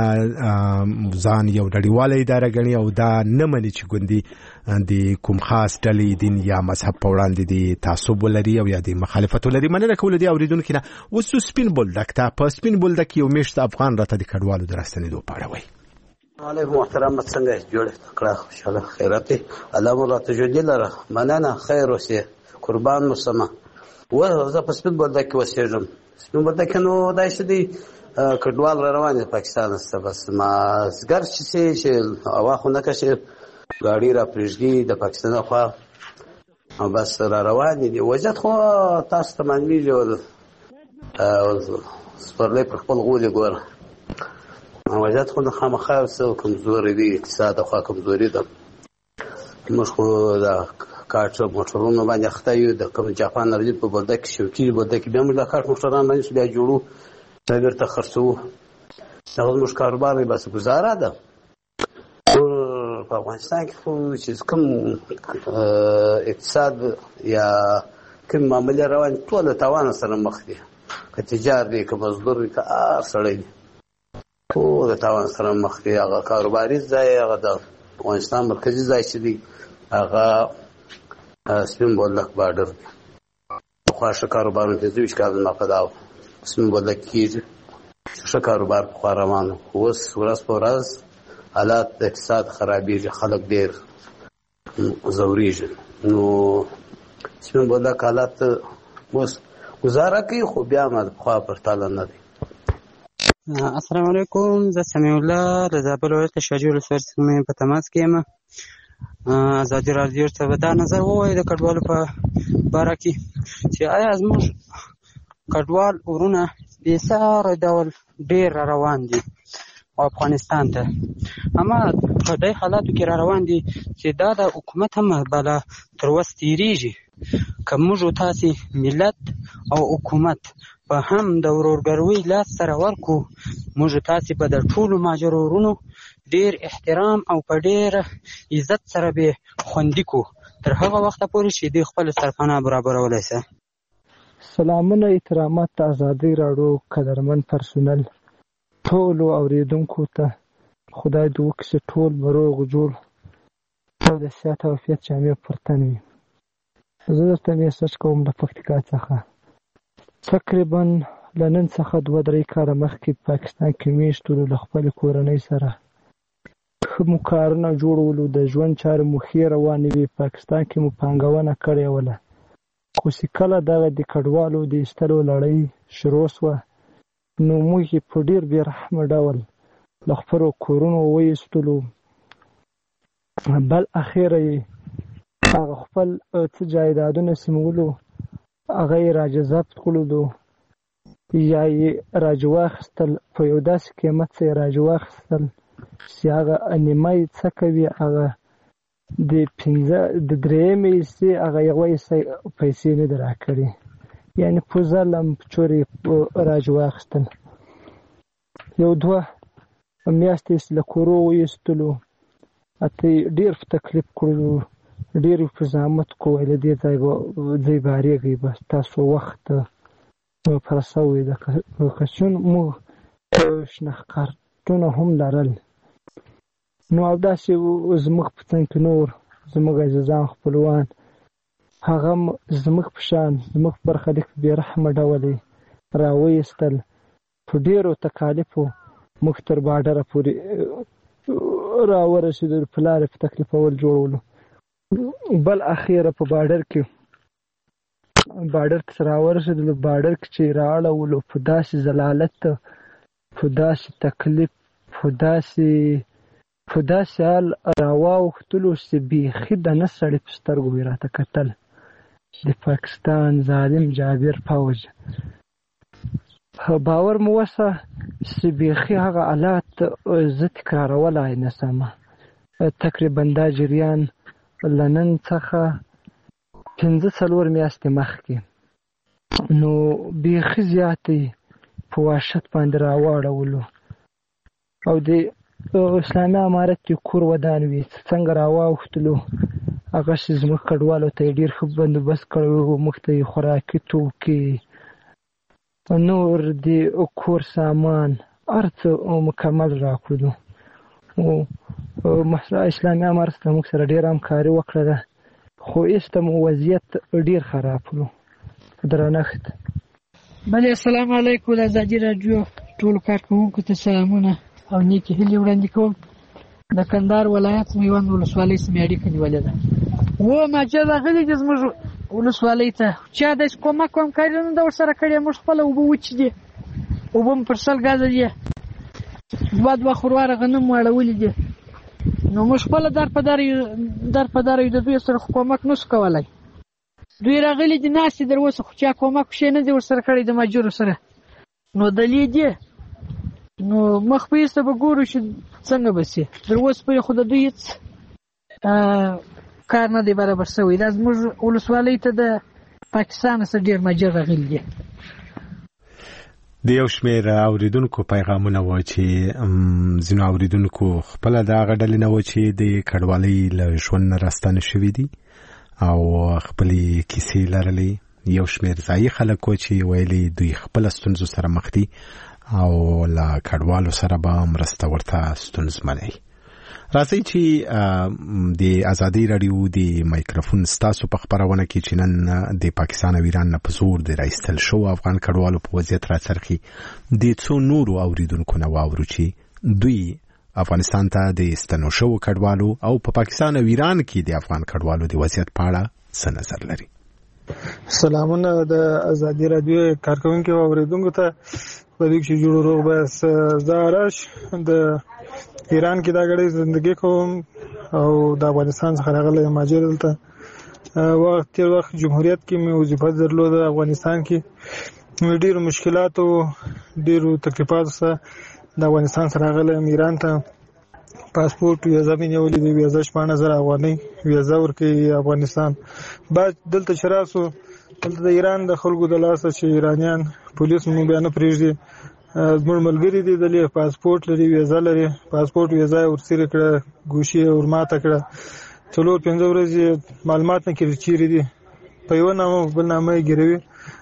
ځان یو نړیواله اداره ګڼي او دا نه مني چې ګوندې د کوم خاص ډلې دین یا مذهب په وړاندې د تعصب ولري او یا د مخالفت ولري. مننه کوله دي اوریدونکو نه. اوس سپین بولدک ته په سپین بولدک یو میشت افغان راته د کډوالو د راستنېدو په اړه وایي. علیکم محترم، څنګه جوړ کړه؟ خوشاله خیرات الله مو راته جوړ لره. مننه، خیر اوسه، قربان مو سما. زه په سپین بولدک کې اوسېږم. سپین بولدک نو دا څه دی، کډوال را روان دي پاکستان ته، بس ما زګر چې هوا خو نه کشي ګاډي را پرېږدي د پاکستان خوا او بس را روان دي. وضعیت خو تاسو ته معلومیږي او سپرلی پر خپل غولي ګوره، وضعیت خو خامخا څه کمزوري دي، اقتصاد خوا کمزوري ده. موږ خو دا کارت موټرونو باندې اخته یو، د کوم جاپان راځي په بولدک شوکي بولدک بیا موږ د کارت موټران باندې بیا جوړو څنګه ته خرڅو. دا موږ کاروبار دی، بس گزاره ده. په افغانستان کې خو چې کوم اقتصاد یا کوم معاملې روان ټول تاوان سره مخ دي، که تجار دی که مزدور دی که هر سړی دی ټول تاوان سره مخ دي. هغه کاروباري ځای، هغه د افغانستان مرکزي ځای چې دی هغه سپین بولدک بارډر دی. پخوا ښه کاروبارونه 23 کاله مخکې دا سپین بولدک کېږي، ښه کاروبار پخوا روان و. اوس ورځ په ورځ حالات د اقتصاد خرابېږي، خلک ډېر ځورېږي. نو سپین بولدک حالات اوس گزاره کوي، خو بیا هم د پخوا پرتله نه دی. السلام علیکم، زه سمیع الله د زابل ولایت شاجوی ولسوالۍ څخه په تماس کې یم. ازادي راډیو ته به دا نظر ووایي د کډوالو په باره کې چې آیا زموږ کډوال ورونه بې ساره ډول ډېر را روان دي افغانستان ته، اما په دې حالاتو کې را روان دي چې دا د حکومت هم بلا تر وس تېرېږي. که موږ تاسې ملت او حکومت په هم د ورورګروۍ لاس سره ورکو، موږ تاسې به د ټولو مهاجرو ورونو ډېر احترام او په ډېر عزت سره به خوندي کو تر هغه وخته پورې چې دوی خپل سرپناه برابرولی سه. سلامونه احترامات ازادي راډیو قدرمن پرسونل ټول اوریدونکو ته خدای دې وکړي ټول بروغ جوړ او د صحت او عافیت جامې پرتن وي. زه درته میسج کوم د پکتیکا څخه. تقریبا له نن څخه 2-3 کاله مخکې پاکستان کې میشتو له خپل کورنۍ سره مو کارونه جوړولو، د ژوند چارې مو ښې روانې وي. پاکستان کې مو پانګونه کړې وله، خو چې کله دغه د کډوالو د ایستلو لړۍ شروع شوه نو موږ یې په ډېر بې رحمه ډول له خپلو کورونو وایستلو. بل اخیره یې هغه خپل څه جایدادونه سیمولو هغه یې راجه ضبط کړلو یا یې راجه واخیستل، په یو داسې قیمت څه یې راجه واخیستل چې هغه نیمه یې څه کوي، هغه د 3 حصې هغه 1 حصه پیسې نه دي راکړې، یعنې په ظلم په چور یې راجه واخیستل. 1-2 میاشتې یې له کورو وایستلو، اته یې ډېر په تکلیف کړلو، ډېر یې په زحمت کوی له دې ځای بارېږئ، بس تاسو وخت پر سوی ده. کچون موږ شناخت هم لرل نو او داسې زموږ په څنګ کې نور زموږ عزیزان خپلوان هغه زموږ په شان زموږ په برخلیک بې رحمه ډول یې راوایستل. په ډېرو تکالیفو موږ تر باډره پورې راورسېدلو، په لارې په تکلیفول جوړولو. بل اخیره په باډر کې راورسېدلو، باډر کې چې رااړولو په داسې ضلالت، په داسې تکلیف، په داسې حال راواوښتلو چې بیخي د نه سړي په سترګو یې راته کتل. د پاکستان ظالم جابر پوځ باور مو وسه چې بیخي هغه حالات زه تکرارولی نه شم. تقریبا دا جریان له نن څخه 5-4 میاشتې مخکې نو بیخي زیاتې په وحشت باندې راواړولو او د اسلامي امارت کې کور ودان وي څنګه راواوښتلو. هغه چې زموږ کډوالو ته یې ډېر ښه بندوبست کړی و، موږ ته یې خوراکي توکي، نور د کور سامان، هر څه مکمل راکړلو. اسلامي امارت ته موږ سره ډېره همکاري وکړله، خو ایسته مو وضعیت ډېر خراب کړو. درنښت. بله السلام علیکم. د ازادي راډیو ټولو کارکوونکو ته سلامونه او نیکې هیلې وړاندې کوم. د کندهار ولایت میوند ولسوالۍ سمې اړیکه نیولې ده. ماجر راغلی دی زموږ ولسوالۍ ته، چا داسې کومک همکاري نه ده ورسره کړې. موږ خپله اوبه وچې دي، اوبه مو پر 100 ګازه دي، 2 خورواره غنم مو اړولي دي. نو موږ خپله در په در یو د دوی سره کومک نسو کولی. دوی راغلي دي ناستې در اوسه، خو چا کومک شی نه دی ورسره کړی د ماجرو سره. نو دلې دي نو مخ په ایسته به ګورو چې څنګه به شي. در اوسه پورې خو د دوی هېڅ کار نه دی برابر شوی. دا زموږ ولسوالۍ ته د پاکستان څخه ډېر ماجر راغلي دي. د یو شمېر اوریدونکو پیغامونه و چې ځینو اوریدونکو خپله د هغه ډلې نه و چې د کډوالۍ له ژوند نه راستانه شوي دي او خپلې کیسې لرلې. یو شمېر ځایي خلک و چې ویلي دوی خپله ستونزو سره مخ دي او له کډوالو سره به مرسته ورته ستونزمنه وي. راځئ چې د ازادي راډیو د مایکروفون ستاسو په خپرونه کې چې نن د پاکستان او ایران نه په زور د راایستل شوو افغان کډوالو په وضعیت راڅرخي د څو نورو اوریدونکو نه واورو چې دوی افغانستان ته د ستنو شوو کډوالو او په پاکستان او ایران کې د افغان کډوالو د وضعیت په اړه څه نظر لري. سلامونه د ازادي راډیو کارکونکو او اوریدونکو ته. په دې کې جوړ روغ به زاراش د ایران کې دا غړي ژوندۍ کوم او د افغانستان څخه راغلی ماجر دلته وخت جمهوریت کې مې وظیفه درلوده. افغانستان کې ډېرو مشکلاتو ډېرو تکلیفاتو سره د افغانستان سره راغلی ایران ته. پاسپورت ویزه مې نیولې دی، ویزه 16000 افغانۍ ویزه ورکوي افغانستان. بعد دلته چې راسو دلته د ایران د خلکو د لاسه چې ایرانیان پولیس مو بیا نه پرېږدي. زموږ ملګري دي دلې پاسپورت لري، ویزه لري، پاسپورت ویزه یې ورسره کړه، ګوشي یې ورماته کړه. 4-5 ورځې معلومات نه کړي چیرې دي، په یو نامه بل نامه یې ګیروي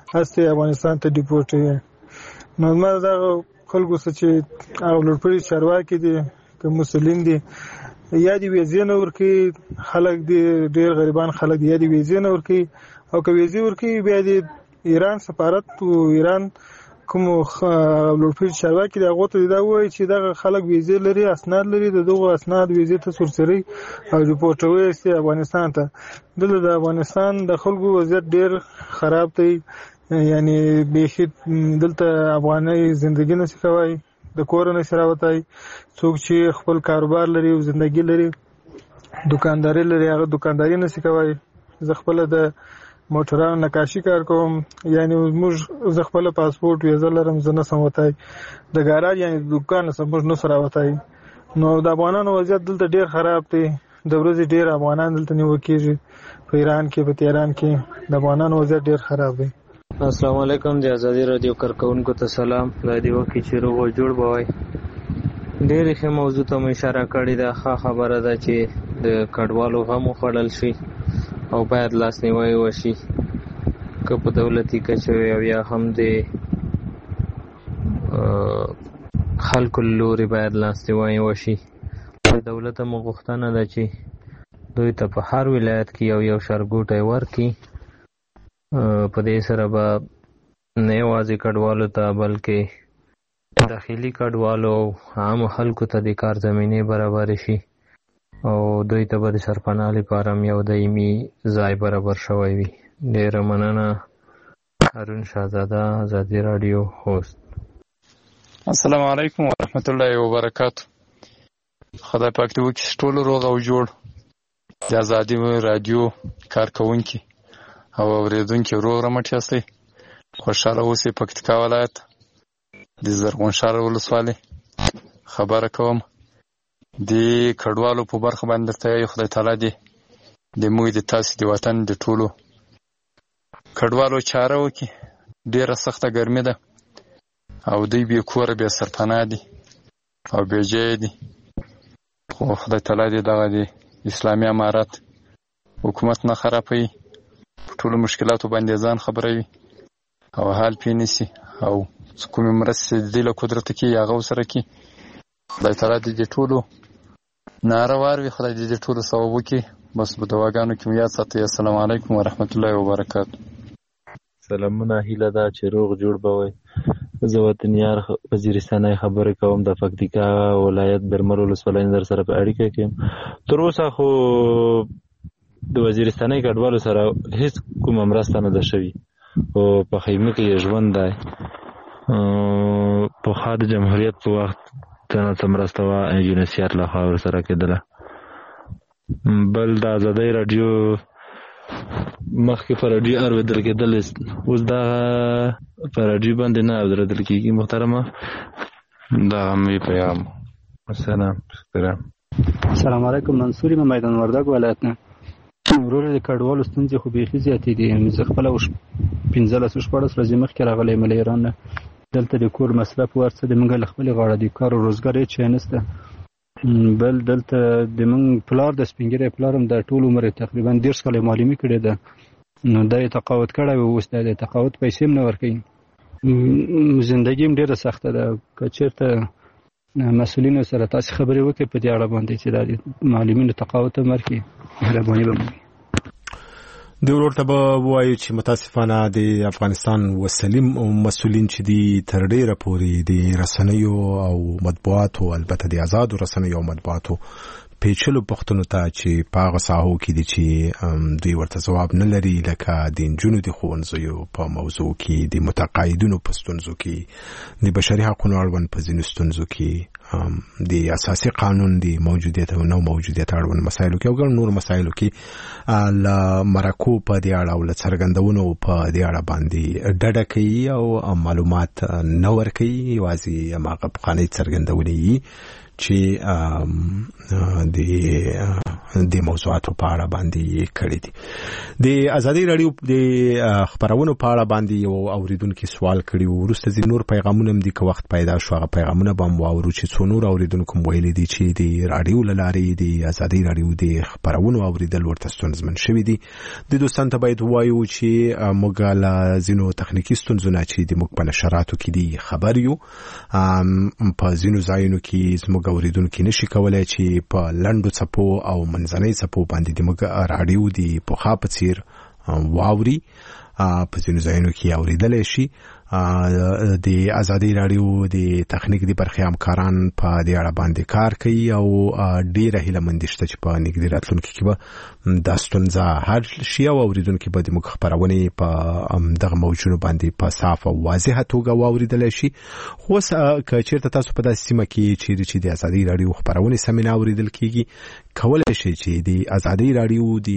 هسته افغانستان ته ډیپورټ. نو ما دا خلکو څه چې هغه لوړپوړي چارواکي دي که مسلین دي یا دې ویزې نه ورکوي خلک دي ډېر غریبان خلک دي یا دې ویزې نه ورکوي او که ویزې ورکوي بیا دې ایران سفارت او ایران کوم لوړپوړي چارواکي دي هغو ته دا ووایي چې دغه خلک ویزې لري اسناد لري د دغو اسناد ویزې ته سورسري او ریپورټوي استي افغانستان ته. دلته د افغانستان د خلکو وضعیت ډېر خراب دی یعنی بیخي دلته افغاني زندگی نشي کوي د کور نه شراوتای څوک چې خپل کاروبار لري او زندگی لري دکانداري لري هغه دکانداري نشي کوي. زه خپل د موټرانو نقاشي کار کوم یعنی موږ زه خپل پاسپورت ویزه لرم زه نه سم وتای د ګاراج یعنی دکان سم موږ نه سره وتای. نو د افغانانو وضعیت دلته ډیر خراب دی د ورځې ډیر افغانان دلته نیول کېږي په ایران کې په تهران کې د افغانانو وضعیت ډیر خراب دی. السلام علیکم د ازادي رادیو کارکونکو ته سلام. رادیو کې چې روغ جوړ بوي ډېرې ښه موضوع ته اشاره کړې ده. ښه خبره ده چې د کډوالو غم وخوړل شي او باید لاسنیوی وشي که په دولتي کچه او یا هم د خلکو لوري باید لاسنیوی وشي. د دولت هم غوښتنه ده چې دوی ته په هر ولایت کې یو ښارګوټی ورکړي. په دې سره به نه یوازې کډوالو ته بلکې داخلي کډوالو او عامو خلکو ته د کار زمینې برابر شي او دوی ته به د سرپناه لپاره هم یو دایمي ځای برابر شوی وي. ډېره مننه. هارون شاهزاده، ازادي راډیو هوست. السلام علیکم ورحمت الله وبرکاتو. خدای پاک دې وکړي ټول روغ او جوړ د ازادي راډیو کارکونکي او اوریدونکي روغ رمټ یاستئ. خوشحاله اوسئ. پکتیکا ولایت د زرغون شهر ولسوالۍ خبره کوم. د کډوالو په برخه باندې درته خدای تعالی دې د موږ د تاسې د وطن د ټولو کډوالو چاره وکړي. ډېره سخته ګرمي ده او دوی بې کوره بې سرپناه دي او بې ځایه دي. خو خدای تعالی دې دغه د اسلامي امارت حکومت نه خرابوي، په ټولو مشکلاتو باندې ځان خبروي او حال پې نیسي او کومې مرستې د دوی له قدرته کې هغه ورسره کړي. خدای تعالی دې د ټولو ناره واروي. خدای دې د ټولو ثواب وکړي. بس په دعاګانو کې مو یاد ساتئ. السلام علیکم ورحمت الله وبرکاتو. سلامونه. هیله ده چې روغ جوړ به وئ. زه وطنیار وزیرستانۍ خبرې کوم د پکتیکا ولایت برمل ولسوالۍ در سره په اړیکه کې یم. تر اوسه خو د وزیرستانۍ کډوالو سره هیڅ کومه مرسته نه ده شوې او په خیمه کې یې ژوند دی. پخوا د جمهوریت په وخت څه مرسته وه یونیسیار لخوا ورسره کېدله. بل د ازادۍ راډیو مخکې په راډیو اورېدل کېدل، اوس دغه په راډیو باندې نه اورېدل کېږي. محترمه دغه مې پیغام. السلام. السلام علیکم. منصور یم، میدان وردګ ولایت نه. وروره د کډوالو ستونزې خو بیخي زیاتې دي. زه خپله 15-14 ورځې مخکې راغلی یم له ایران نه. دلته د کور مصرف ورڅه د موږ له خپلې غاړه د کار او روزګار هېڅ شی نشته. بل دلته د موږ پلار د سپین ږیری پلار هم د ټول عمر تقریبا 10 کاله معلمي کړې ده. نو دا یې تقاعد کړی و، اوس د تقاعد پیسې هم نه ورکوي. زندګي هم ډېره سخته ده. که چېرته مسؤلینو سره تاسې خبرې وکړئ په دې اړه باندې چې دا د معلمینو تقاعد هم ورکړي، مهرباني به مو دی. ورته به وایو چې متاسفانه د افغانستان وسلیم مسؤلین چې دي تر ډیره پورې د رسنیو او مطبوعاتو، البته د آزادو رسنیو او مطبوعاتو پیچلو پوښتنو ته چې په هغه ساحو کې دي چې دوی ورته ځواب نه لري، لکه د نجونو د ښوونځیو په موضوع کې، د متقاعدینو په ستونزو کې، د بشري حقونو اړوند په ځینو ستونزو کې، د اساسي قانون د موجودیت او نو موجودیت اړوند مسایلو کې او ګڼ نور مسایلو کې له مرکو په دې اړه او له څرګندونو په دې اړه باندې ډډه کوي او معلومات نه ورکوي. یوازې هماغه پخوانۍ څرګندونې چې د موضوعاتو په اړه باندې کړي دي. د ازادي راډیو د خبرونو په اړه باندې یو اوریدونکو سوال کړی و. وروسته ځینې نور پیغامونه هم دي که وخت پیدا شو هغه پیغامونه به هم واورو چې څو څو نور اوریدونکو ویلي دي چې د رادیو لارې د ازادي رادیو د خبرونو اوریدل ورته ستونزمن شوي دي. د دوستانو ته باید ووایو چې موږ له ځینو تخنیکي ستونزو نه چې د موږ په نشراتو کې دي خبر یو، په ځینو ځایونو کې زموږ اوریدونکي نشي کولای چې په لنډو څپو او منځنۍ څپو باندې د موږ رادیو د پخوا په څیر واوري، په ځینو ځایونو کې اوریدلی شي. د ازادي رادیو د تخنیک د برخې همکاران په دې اړه باندې کار کوي او ډیره هیله مند شته چې په نږدې راتلونکي کې به دا ستونزه حل شي او اوریدونکي به د موږ خبرونې په دغه موجونو باندې په صاف او واضحه توګه واوریدلی شي. خو اوس که چېرته تاسو په داسې سیمه کې چیرې چې د ازادي رادیو خبرونې سمې نه اوریدل کېږي، کولی شي چې د ازادي رادیو د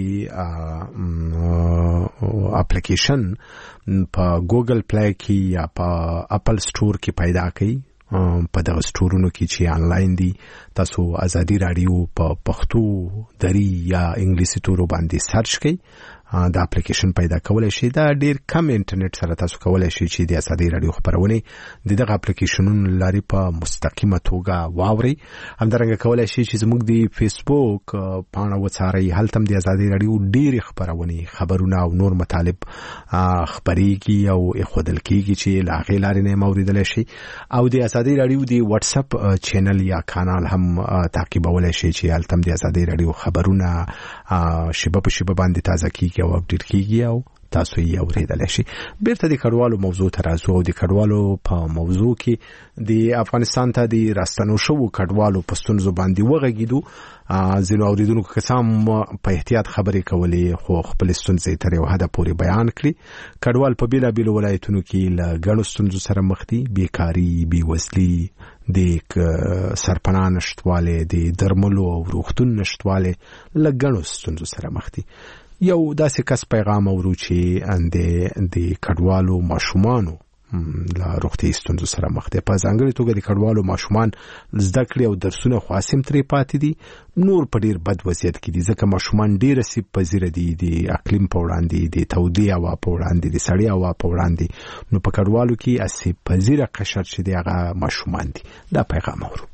اپلیکیشن په ګوګل پلی کې یا په اپل سټور کې پیدا کړئ. په دغه سټورونو کې چې آنلاین دي تاسو ازادي رادیو په پښتو، دری یا انګلیسي تورو باندې سرچ کړئ، دا اپلیکیشن پیدا کولای شي. دا ډیر کم انټرنیټ سره تاسو کولای شي چې د ازادي رادیو خبرونه د دغه اپلیکیشنونو لارې په مستقیمه توګه واوري. همدارنګه کولای شي چې زموږ د فیسبوک پاڼه وڅارئ، هلته هم د ازادي رادیو ډیر خبرونه او نور مطالب خبريږي او اخودل کیږي چې له هغې لارې نه موریدلی شي. او د ازادي رادیو د واتس اپ چینل یا کانال هم تعقیبولی شي چې هلته هم د ازادي رادیو خبرونه شیبه په شیبه باندې تازه کیږي او اپډیټ کیږي او تاسو یې اوریدلی شي. بیرته د کډوالو موضوع ته راځو او د کډوالو په موضوع کې د افغانستان ته د راستنو شوو کډوالو په ستونزو باندې وغږیدو. ځینو اوریدونکو کسان په احتیاط خبرې کولې خو خپل ستونزې تر یو حده پورې بیان کړي. کډوال په بیلابیلو ولایتونو کې له ګڼو ستونزو سره مخ دي، بیکاري، بېوزلي، د سرپناه نشتوالی، د درملو او روغتون نشتوالی، له ګڼو ستونزو سره مخ دي. یو داسې کس پیغام اورو چې د کډوالو ماشومانو له روغتیایي ستونزو سره مخ دي. په ځانګړې توګه د کډوالو ماشومان زده کړې او درسونه خو هسې هم ترې پاتې دي، نور په ډېر بد وضعیت کې دي ځکه ماشومان ډېر آسیب پذیره دي د اقلیم په وړاندې، د تودې هوا په وړاندې، د سړې هوا په وړاندې. نو په کډوالو کې آسیب پذیره قشر چې دی هغه ماشومان دي. دا پیغام اورو.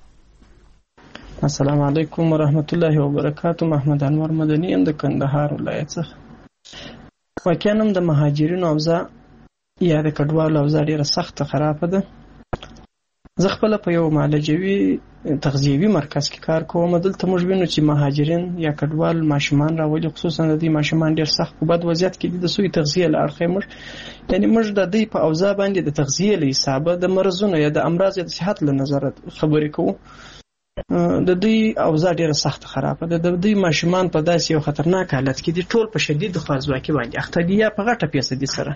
السلام علیکم ورحمت الله وبرکاتو. محمد انور مدني ام د کندهار ولایت څخه. واقعا هم د مهاجرینو اوضاع یا د کډوالو اوضاع ډیره سخته خرابه ده. زه خپله په یو معالجوي تغذیوي مرکز کې کار کوم. دلته موږ وینو چې مهاجرین یا کډوال ماشومان راولي، خصوصا د دې ماشومان ډیر سخت په بد وضعیت کې دي. د سوی تغذیه له اړخه موږ د دې په اوضاع باندې د تغذیه له حسابه د مرضونو یا د امراض یا د صحت له نظره خبرې کوو. د دوی اوضاع ډیره سخت خرابه ده. د دوی ماشومان په داسې یو خطرناک حالت کې دي، ټول په شدید خوارځواکي باندې اخته دي یا په غټه فیصدي سره.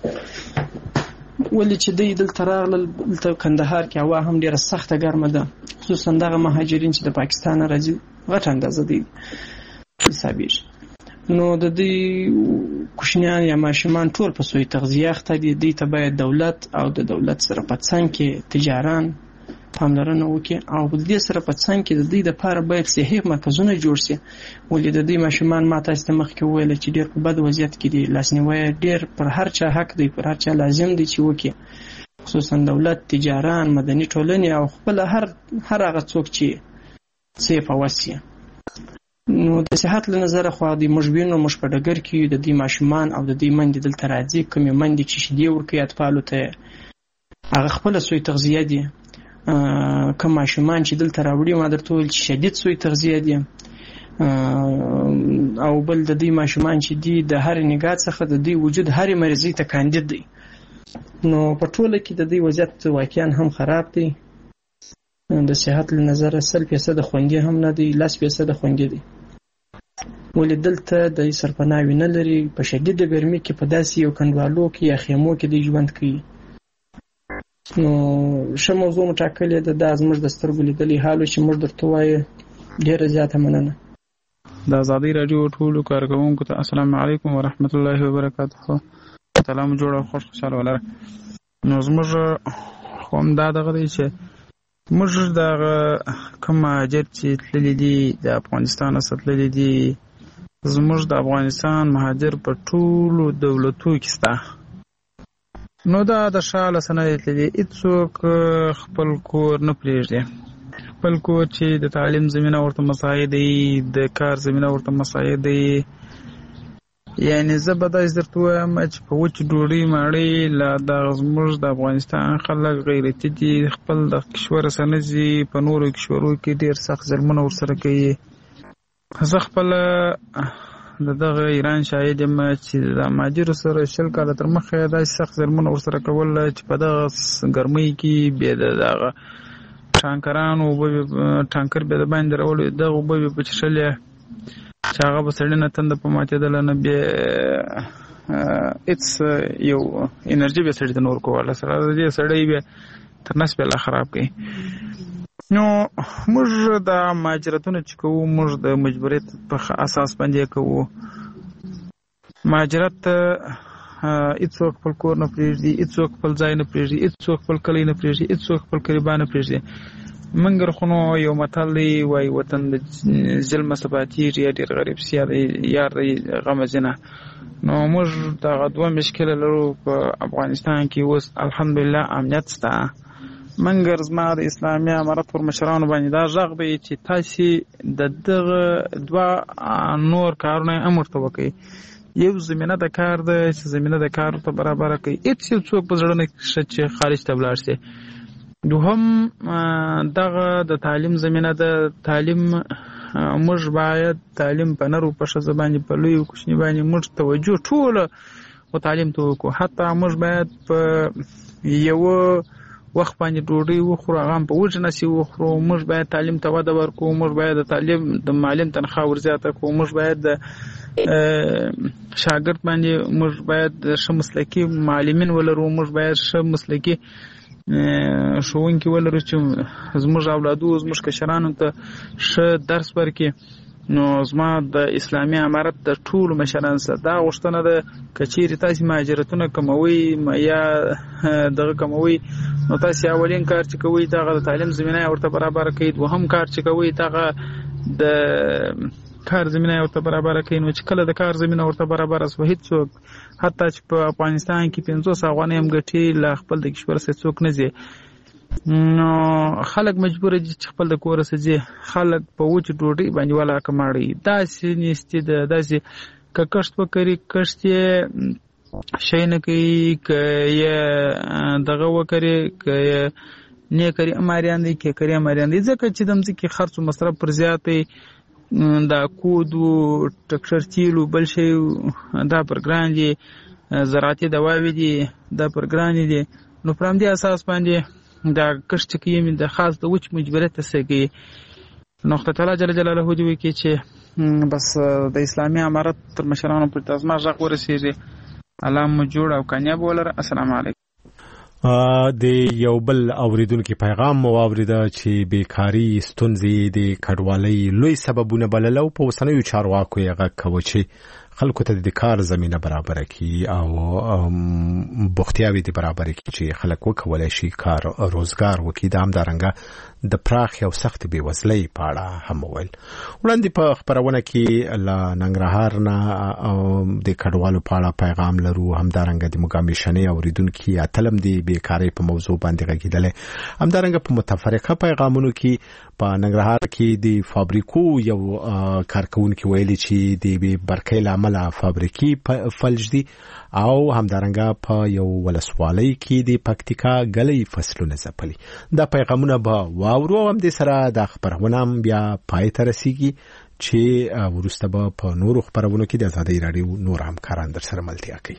ولې چې دوی دلته راغلل، دلته کندهار کې هوا هم ډیره سخته ګرمه ده، خصوصا دغه مهاجرین چې د پاکستان راځي غټه اندازه دي حسابیږي. نو د دوی کوچنیان یا ماشومان ټول په سوی تغذیه اخته دي. دوی ته باید دولت او د دولت سره په څنګ کې تجاران پاملرنه وکړي او د دې سره په څنګ کې د دې لپاره باید صحي مرکزونه جوړ شي. ولې د دې ماشومان ما تاسو ته مخکې وویل چې ډېر په بد وضعیت کې دي، لاسنیوی ډېر پر هر چا حق دی، پر هر چا لازم دی چې وکړي، خصوصا دولت، تجاران، مدني ټولنې او خپل هر هغه څوک چې څه په وسیه. نو د صحت له نظره خو د مشبینو مش په ډګر کې د دې ماشومان او د دې مندې دلته راځي، کومې مندې چې شیدې ورکوي اطفالو ته هغه خپله سوی تغذیه دي. کوم ماشومان چې دلته راوړي ما درته وویل چې شدید سوی تغذیه دي، او بل د دې ماشومان چې دي د هرې نگاه څخه د دې وجود هرې مریضۍ ته کاندید دی. نو په ټوله کې د دې وضعیت واقعا هم خراب دی. د صحت له نظره 100% خوندي هم نه دی، 10% خوندي دی. ولې دلته د سرپناوي نه لري، په شدیده ګرمۍ کې په داسې یو کنډوالو کې یا خیمو کې د ژوند کوي. نو ښه موضوع مو ټاکلې ده، دا زموږ د سترګو لیدلې حال چې موږ درته وایو. ډېره زیاته مننه. د ازادي راډیو ټولو کارکوونکو ته السلام علیکم ورحمت الله وبرکاته. سلام جوړ او خوشاله ولر. نو زموږ خو هم دا دغه دی چې موږ دغه کوم مهاجر چې تللي دي د افغانستان څخه تللي دي، زموږ د افغانستان مهاجر په ټولو دولتو کې شته. نو دا د شاله سند تللی هیڅوک خپل کور نه پرېږدي. خپل کور چې د تعلیم زمینه ورته مساعد دی، د کار زمینه ورته مساعد دی. یعنی زه به داسې درته ووایم چې په وچ ډوډۍ ماړۍ له دغه زموږ د افغانستان خلک غیرتي دي، خپل د کشوره سره نه ځي، په نورو کشورو کې ډېر سخت ظلمونه ورسره کوي. زه خپله د دغه ایران شاهد یم چې د مهاجرو سره 20 کاله تر مخه داسې سخت ظلمونه ورسره کول چې په دغه ګرمۍ کې بیا د دغه ټانکرانو اوبه ټانکر بیا د باندې راولي، دغه اوبه بیا په څښلې چې هغه به سړي نه تنده په ماتېدله نه بیا هېڅ یو انرژي بیا سړي ته نه ورکوله، د دې سړی بیا تر نس بیا لا خراب کوي. نو موږ د مهاجرتونه چې کوو موږ د مجبوریت په اساس باندې کوو. مهاجرت هېڅوک خپل کور نه پرېږدي، هېڅوک خپل ځای نه پرېږدي، هېڅوک خپل کلی نه پرېږدي، هېڅوک خپل قریبا نه پرېږدي. منګر خو نو یو متل دی وایي وطن د ظلمه ثباتېږي یا ډېر غریب سي یار دی غمه ځینه. نو موږ دغه دوه مشکله لرو په افغانستان کې اوس الحمدلله امنیت شته. منګر زما د اسلامي امارت پر مشرانو باندې دا غږ دی چې تاسې د دغه دوه نور کارونه هم ورته وکړئ. یو زمینه د کار ده چې زمینه د کار ورته برابره کړئ، هېڅ یو څوک په زړه نه ښه چې خارج ته ولاړ شي. دوهم دغه د تعلیم زمینه د تعلیم موږ باید تعلیم په نر او په ښځه باندې په لوی او کوچني باندې موږ توجه ټوله و تعلیم ته وکړو. حتی موږ باید په یوه وخت باندې ډوډۍ وخورو، هغه هم په وچ نسي وخورو. موږ باید تعلیم ته وده ورکړو، موږ باید د تعلیم د معلم تنخواه ورزیاته کړو، موږ باید د شاګرد باندې موږ باید ښه مسلکي معلمین ولرو، موږ باید ښه مسلکي ښوونکي ولرو چې زموږ اولادو زموږ کشرانو ته ښه درس ورکړي. نو زما د اسلامي امارت د ټولو مشرانو سره دا غوښتنه ده که چیرې تاسې مهاجرتونه کموئ یا دغه کموئ، نو تاسې اولین کار چې کوئ دغه د تعلیم زمینه یې ورته برابره کړئ. دوهم کار چې کوئ دغه د کار زمینه یې ورته برابره کړئ. نو چې کله د کار زمینه ورته برابره شوه هېڅوک حتی چې په افغانستان کې 500 افغانۍ هم ګټي له خپل د کشور څخه څوک نه ځي. نو خلک مجبور دي چې خپل د کور څخه ځي، خلک په وچ ډوډۍ باندې ولاکه ماړي. داسې نیستي ده، داسې که کښت وکړي کښت یې شی نه کوي، که یې دغه وکړي که یې نه کړي اماریان دی، که کړي اماریان دی. ځکه چې د مځکې خرڅ و مصرف پر زیات دی، دا کود و ټکټر تیل و بل شی دا پر ګران دي، زراعتي دواوې دي دا پر ګرانې دي. نو پر همدې اساس باندې دا کښت چې کوي د خاص د وچ مجبوریت ترسره کوي. نو خدای تعالی جل جلاله دې وکړي چې بس د اسلامي امارت تر مشرانو پورې زما غږ ورسېږي. الله مو جوړ او کامیاب ولره. السلام علیکم. د یو بل اوریدونکو پیغام مو واوریده چې بیکاری ستونزې د کډوالۍ لوی سببونه بلل او په وسنیو چارواکو یې غږ کوي چې خلکو ته د کار زمينه برابر کړي او بوختیاوي دي برابر کړي چې خلک وکولای شي کار روزګار وکړي. د همدارنګه د پراخ او سخت بیوزلۍ په اړه هم ویل. وړاندې په خبرونه کې لا ننګرهار نه د کډوالو په اړه پیغام لرو. همدارنګه د مګامیشنې اوریدونکو اتلم دی بیکاری په موضوع باندې غږیدل. همدارنګه په متفرقه پیغامونو کې په ننګرهار کې د فابریکو یو کارکونکو ویلي چې د برکې لامل فابریکې فلج دي او همدارنګه په یو ولسوالۍ کې د پکتیکا غلې فصلونه ځپلي. دا پیغامونه به واورو هم د سره د خبرونه بیا پای ته رسیږي چې ورسته به په نورو خبرونو کې د آزادۍ رادیو نور همکاران در سره ملتیا کوي.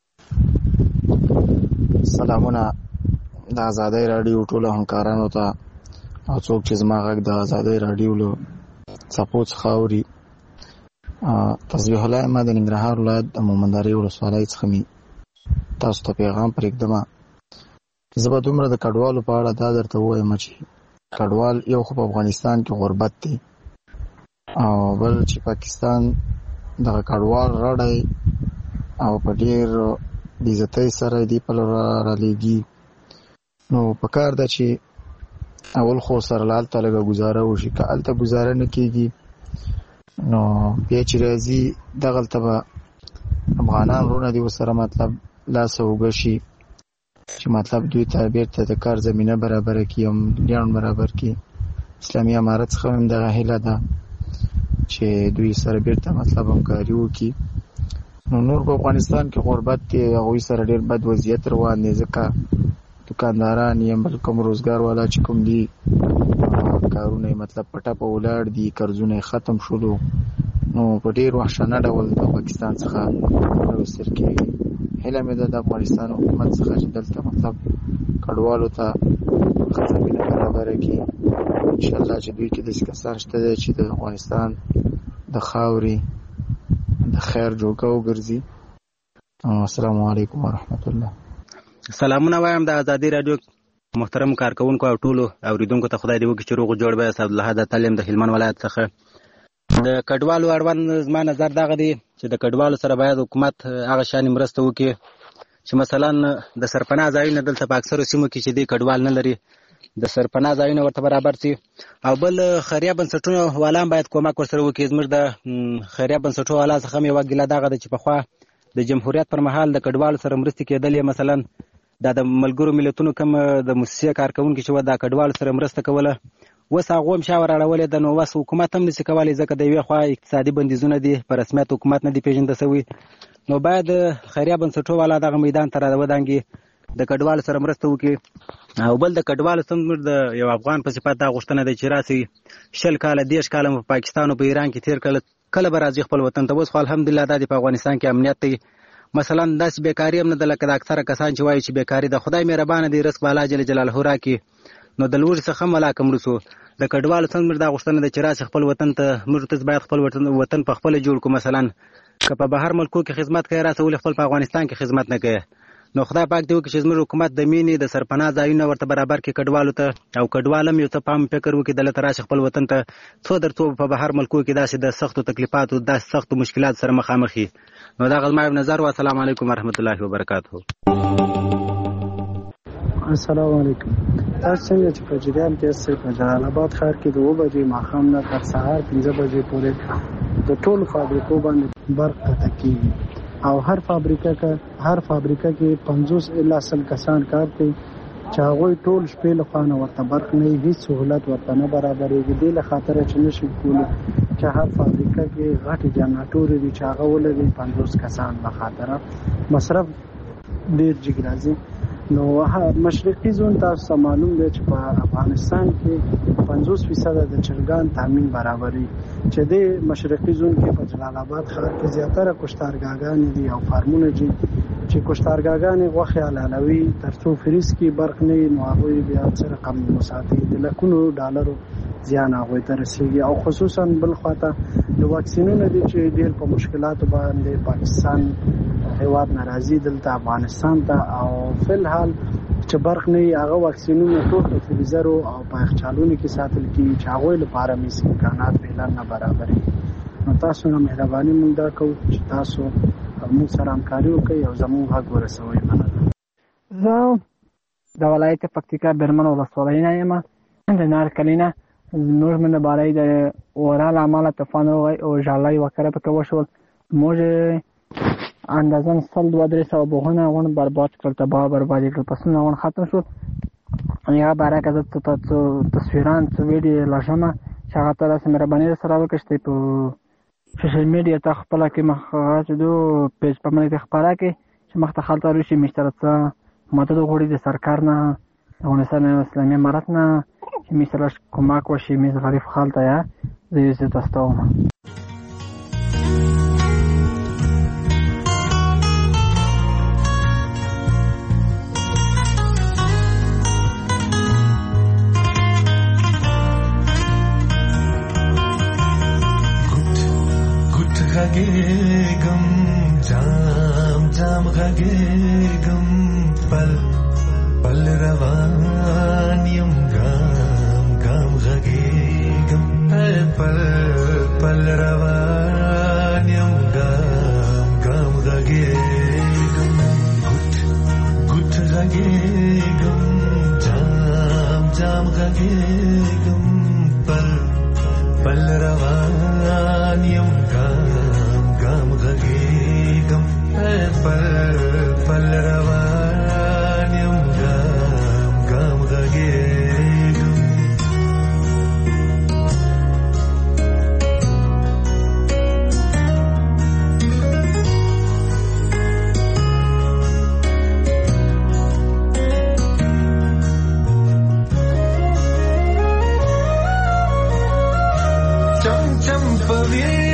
سلامونه د آزادۍ رادیو ټول همکارانو ته او څوک چې زما غږ د آزادۍ رادیو له څپو څخه اوري. تصبیح الله احمد د ننګرهار ولایت د مومندرې ولسوالۍ څخه مې تاسو ته پیغام پرېږدم. زه به دومره د کډوالو په اړه دا درته ووایم چې کډوال یو خو په افغانستان کې غربت دی او بل چې پاکستان دغه کډوال راړی او په ډېر بېعزتۍ سره دې په لور رالیږي. نو پکار ده چې اول خو سره هلته لږه ګزاره وشي. که هلته ګزاره نه کېږي نو بیا چې راځي دغلته به افغانان وروڼه دي ورسره مطلب لاسه اوږه شي چې مطلب دوی ته بېرته د کار زمینه برابره کړي او ملیان برابر کړي اسلامي امارت څخه هم دغه هیله ده چې دوی سره بیرته مطلب همکاري وکړي. نو نور په افغانستان کې غربت دی، هغوی سره ډېر بد وضعیت روان دی، ځکه دکانداران یې بل کوم روزګار والا چې کوم دي کارونه یې مطلب په ټپه ولاړ دي، قرضونه یې ختم شولو. نو په ډېر وحشانه ډول د پاکستان څخه راوستل کېږي. هیله مې ده د افغانستان حکومت څخه چې دلته مطلب کډوالو ته ښه زمینه برابره کړي. انشاءالله چې دوی کې داسې کسان شته دی چې د افغانستان د خاورې د خیر جوګه وګرځي. السلام علیکم ورحمت الله. سلامونه وایم د ازادي راډیو محترم کارکونکو او ټولو اوریدونکو ته خدای دې وکړي چې روغ جوړ به. اسدالله د تعلیم د هلمند ولایت څخه. د کډوالو اړوند زما نظر دغه دی چې د کډوالو سره باید حکومت هغه شانې مرسته وکړي چې مثلا د سرپناه ځایونه دلته په اکثرو سیمو کې چې دی کډوال نه لري، د سرپناه ځایونه ورته برابر شي. او بل خیریه بنسټونو والان باید کومک ورسره وکړي. زموږ د خیریه بنسټونو والا څخه هم یوه ګیله دغه ده چې پخوا د جمهوریت پر مهال د کډوالو سره مرستې کېدلې. مثلا دا د ملګرو ملتونو کوم د موسسې کارکوونکي چې وه د کډوالو سره مرسته کوله، اوس هغو هم شاور اړولې ده. نو اوس حکومت هم نشي کولی، ځکه د یوې خوا اقتصادي بندیزونه دي، په رسمیت حکومت نه دي پېژنده شوي. نو باید خیریه بنسټو والا دغه میدان ته راودانګي، د کډوالو سره مرسته وکړي. او بل د کډوالو څخه د یو افغان په صفت دا غوښتنه ده چې راسي 20 کاله 30 کاله په پاکستان او په ایران کې تیر کله به راځي خپل وطن ته. اوس خو الحمدلله دا په افغانستان کې امنیت دی. مثلا داسې بیکاري هم نه ده لکه د اکثره کسان چې وایي چې بیکاري ده. خدای مهربانه دی، رزق به الله جل جلاله راکړي. نو د لوږې څخه هم هلاکه مړه شو. د کډوالو څخه دا غوښتنه ده چې راسي خپل وطن ته. موږ ته باید خپل وطن په خپله جوړ کړو. مثلا که په بهر ملکو کې خدمت کوي، راسه ولې خپل په افغانستان کې خدمت نه کوي؟ نو خدای پاک دې وکړي چې زموږ حکومت د مینې د سرپناه ځایونه ورته برابر کړي کډوالو ته، او کډوال هم یو څه پام فکر وکړي دلته راشي خپل وطن ته، څو در څو په بهر ملکو کې داسې د سختو تکلیفاتو داسې سختو مشکلات سره مخامخ وي. نو دغه زما یو نظر و. السلام علیکم ورحمت الله وبرکاته. السلام علیکم. تاسو څنګه چې په جریان کې یاست په جلال آباد ښار کې د 2 بجې ماښام نه تر سهار 15 بجې پورې د ټولو فابریکو باندې برق قطع کېږي، او هر فابریکه کې 50 الی 100 کسان کار کوي چې هغوی ټول شپې له خوا نه ورته برق نه وي، هېڅ سهولت ورته نه برابرېږي. دې له خاطره چې نشي کولی چې هر فابریکه کې غټې جنراتورې دي چې هغه ولري 50 کسان له خاطره مصرف ډېر جګ راځي. نو مشرقي زون تاسو معلوم دی چې په افغانستان کې 50% د چرګان تامین برابري، چې د مشرقي زون کې په جلال آباد ښار کې زیاتره کشتارګاګانې دي او فارمونه دي چې کشتارګاګانې غوښې حلالوي تر څو فریز کې برق نه وي. نو هغوی بیا څه رقم وساتي، د لکونو ډالرو زیان هغوی ته رسېږي. او خصوصا بل خواته د واکسینونو دي چې ډېر په مشکلاتو باندې پاکستان هیواد ناراضي دلته افغانستان ته، او فلحال چې برق نه وي هغه واکسینونه ټول په فریزرو او په یخچالونو کې ساتل کېږي چې هغوی لپاره هېڅ امکانات فعلا نه برابرېږي. نو تاسو نه مهرباني موږ دا کوو چې تاسو موږ سره همکاري وکړئ او زموږ غږ ورسوئ. مننه. زه د ولایت پکتیکا برمن ولسوالۍ نه یم، د نارکلي نه. زموږ من بارای د اورا له امله طوفان او ژالۍ وکړه پکې وشول. موږ اندازن 100-200 بوغونه غون برباد کړ، تباه بربادي کړ، پسونه غون ختم شد. یا برای که تو تصویران تو ویډیو لاشمه چې هغه ته داسې مهرباني سره وکړئ په سوشل میډیا ته خپل کې مخه دو پیج په باندې خبره کې چې مخته خلک روشي مشترک مدد غوړي د سرکار نه افغانستان اسلامي امارت نه چې مثلا کومک وشي می غریب خلک یا زه تاسو غږېږم جام جام غږېږم پل پل روان یم ګام ګام غږېږم پل پل روان یم ګام ګام غږېږم ګوت ګوت غږېږم جام جام غږېږم پل پل روان یم پل پل روان یم ګام ګام غږېږم وي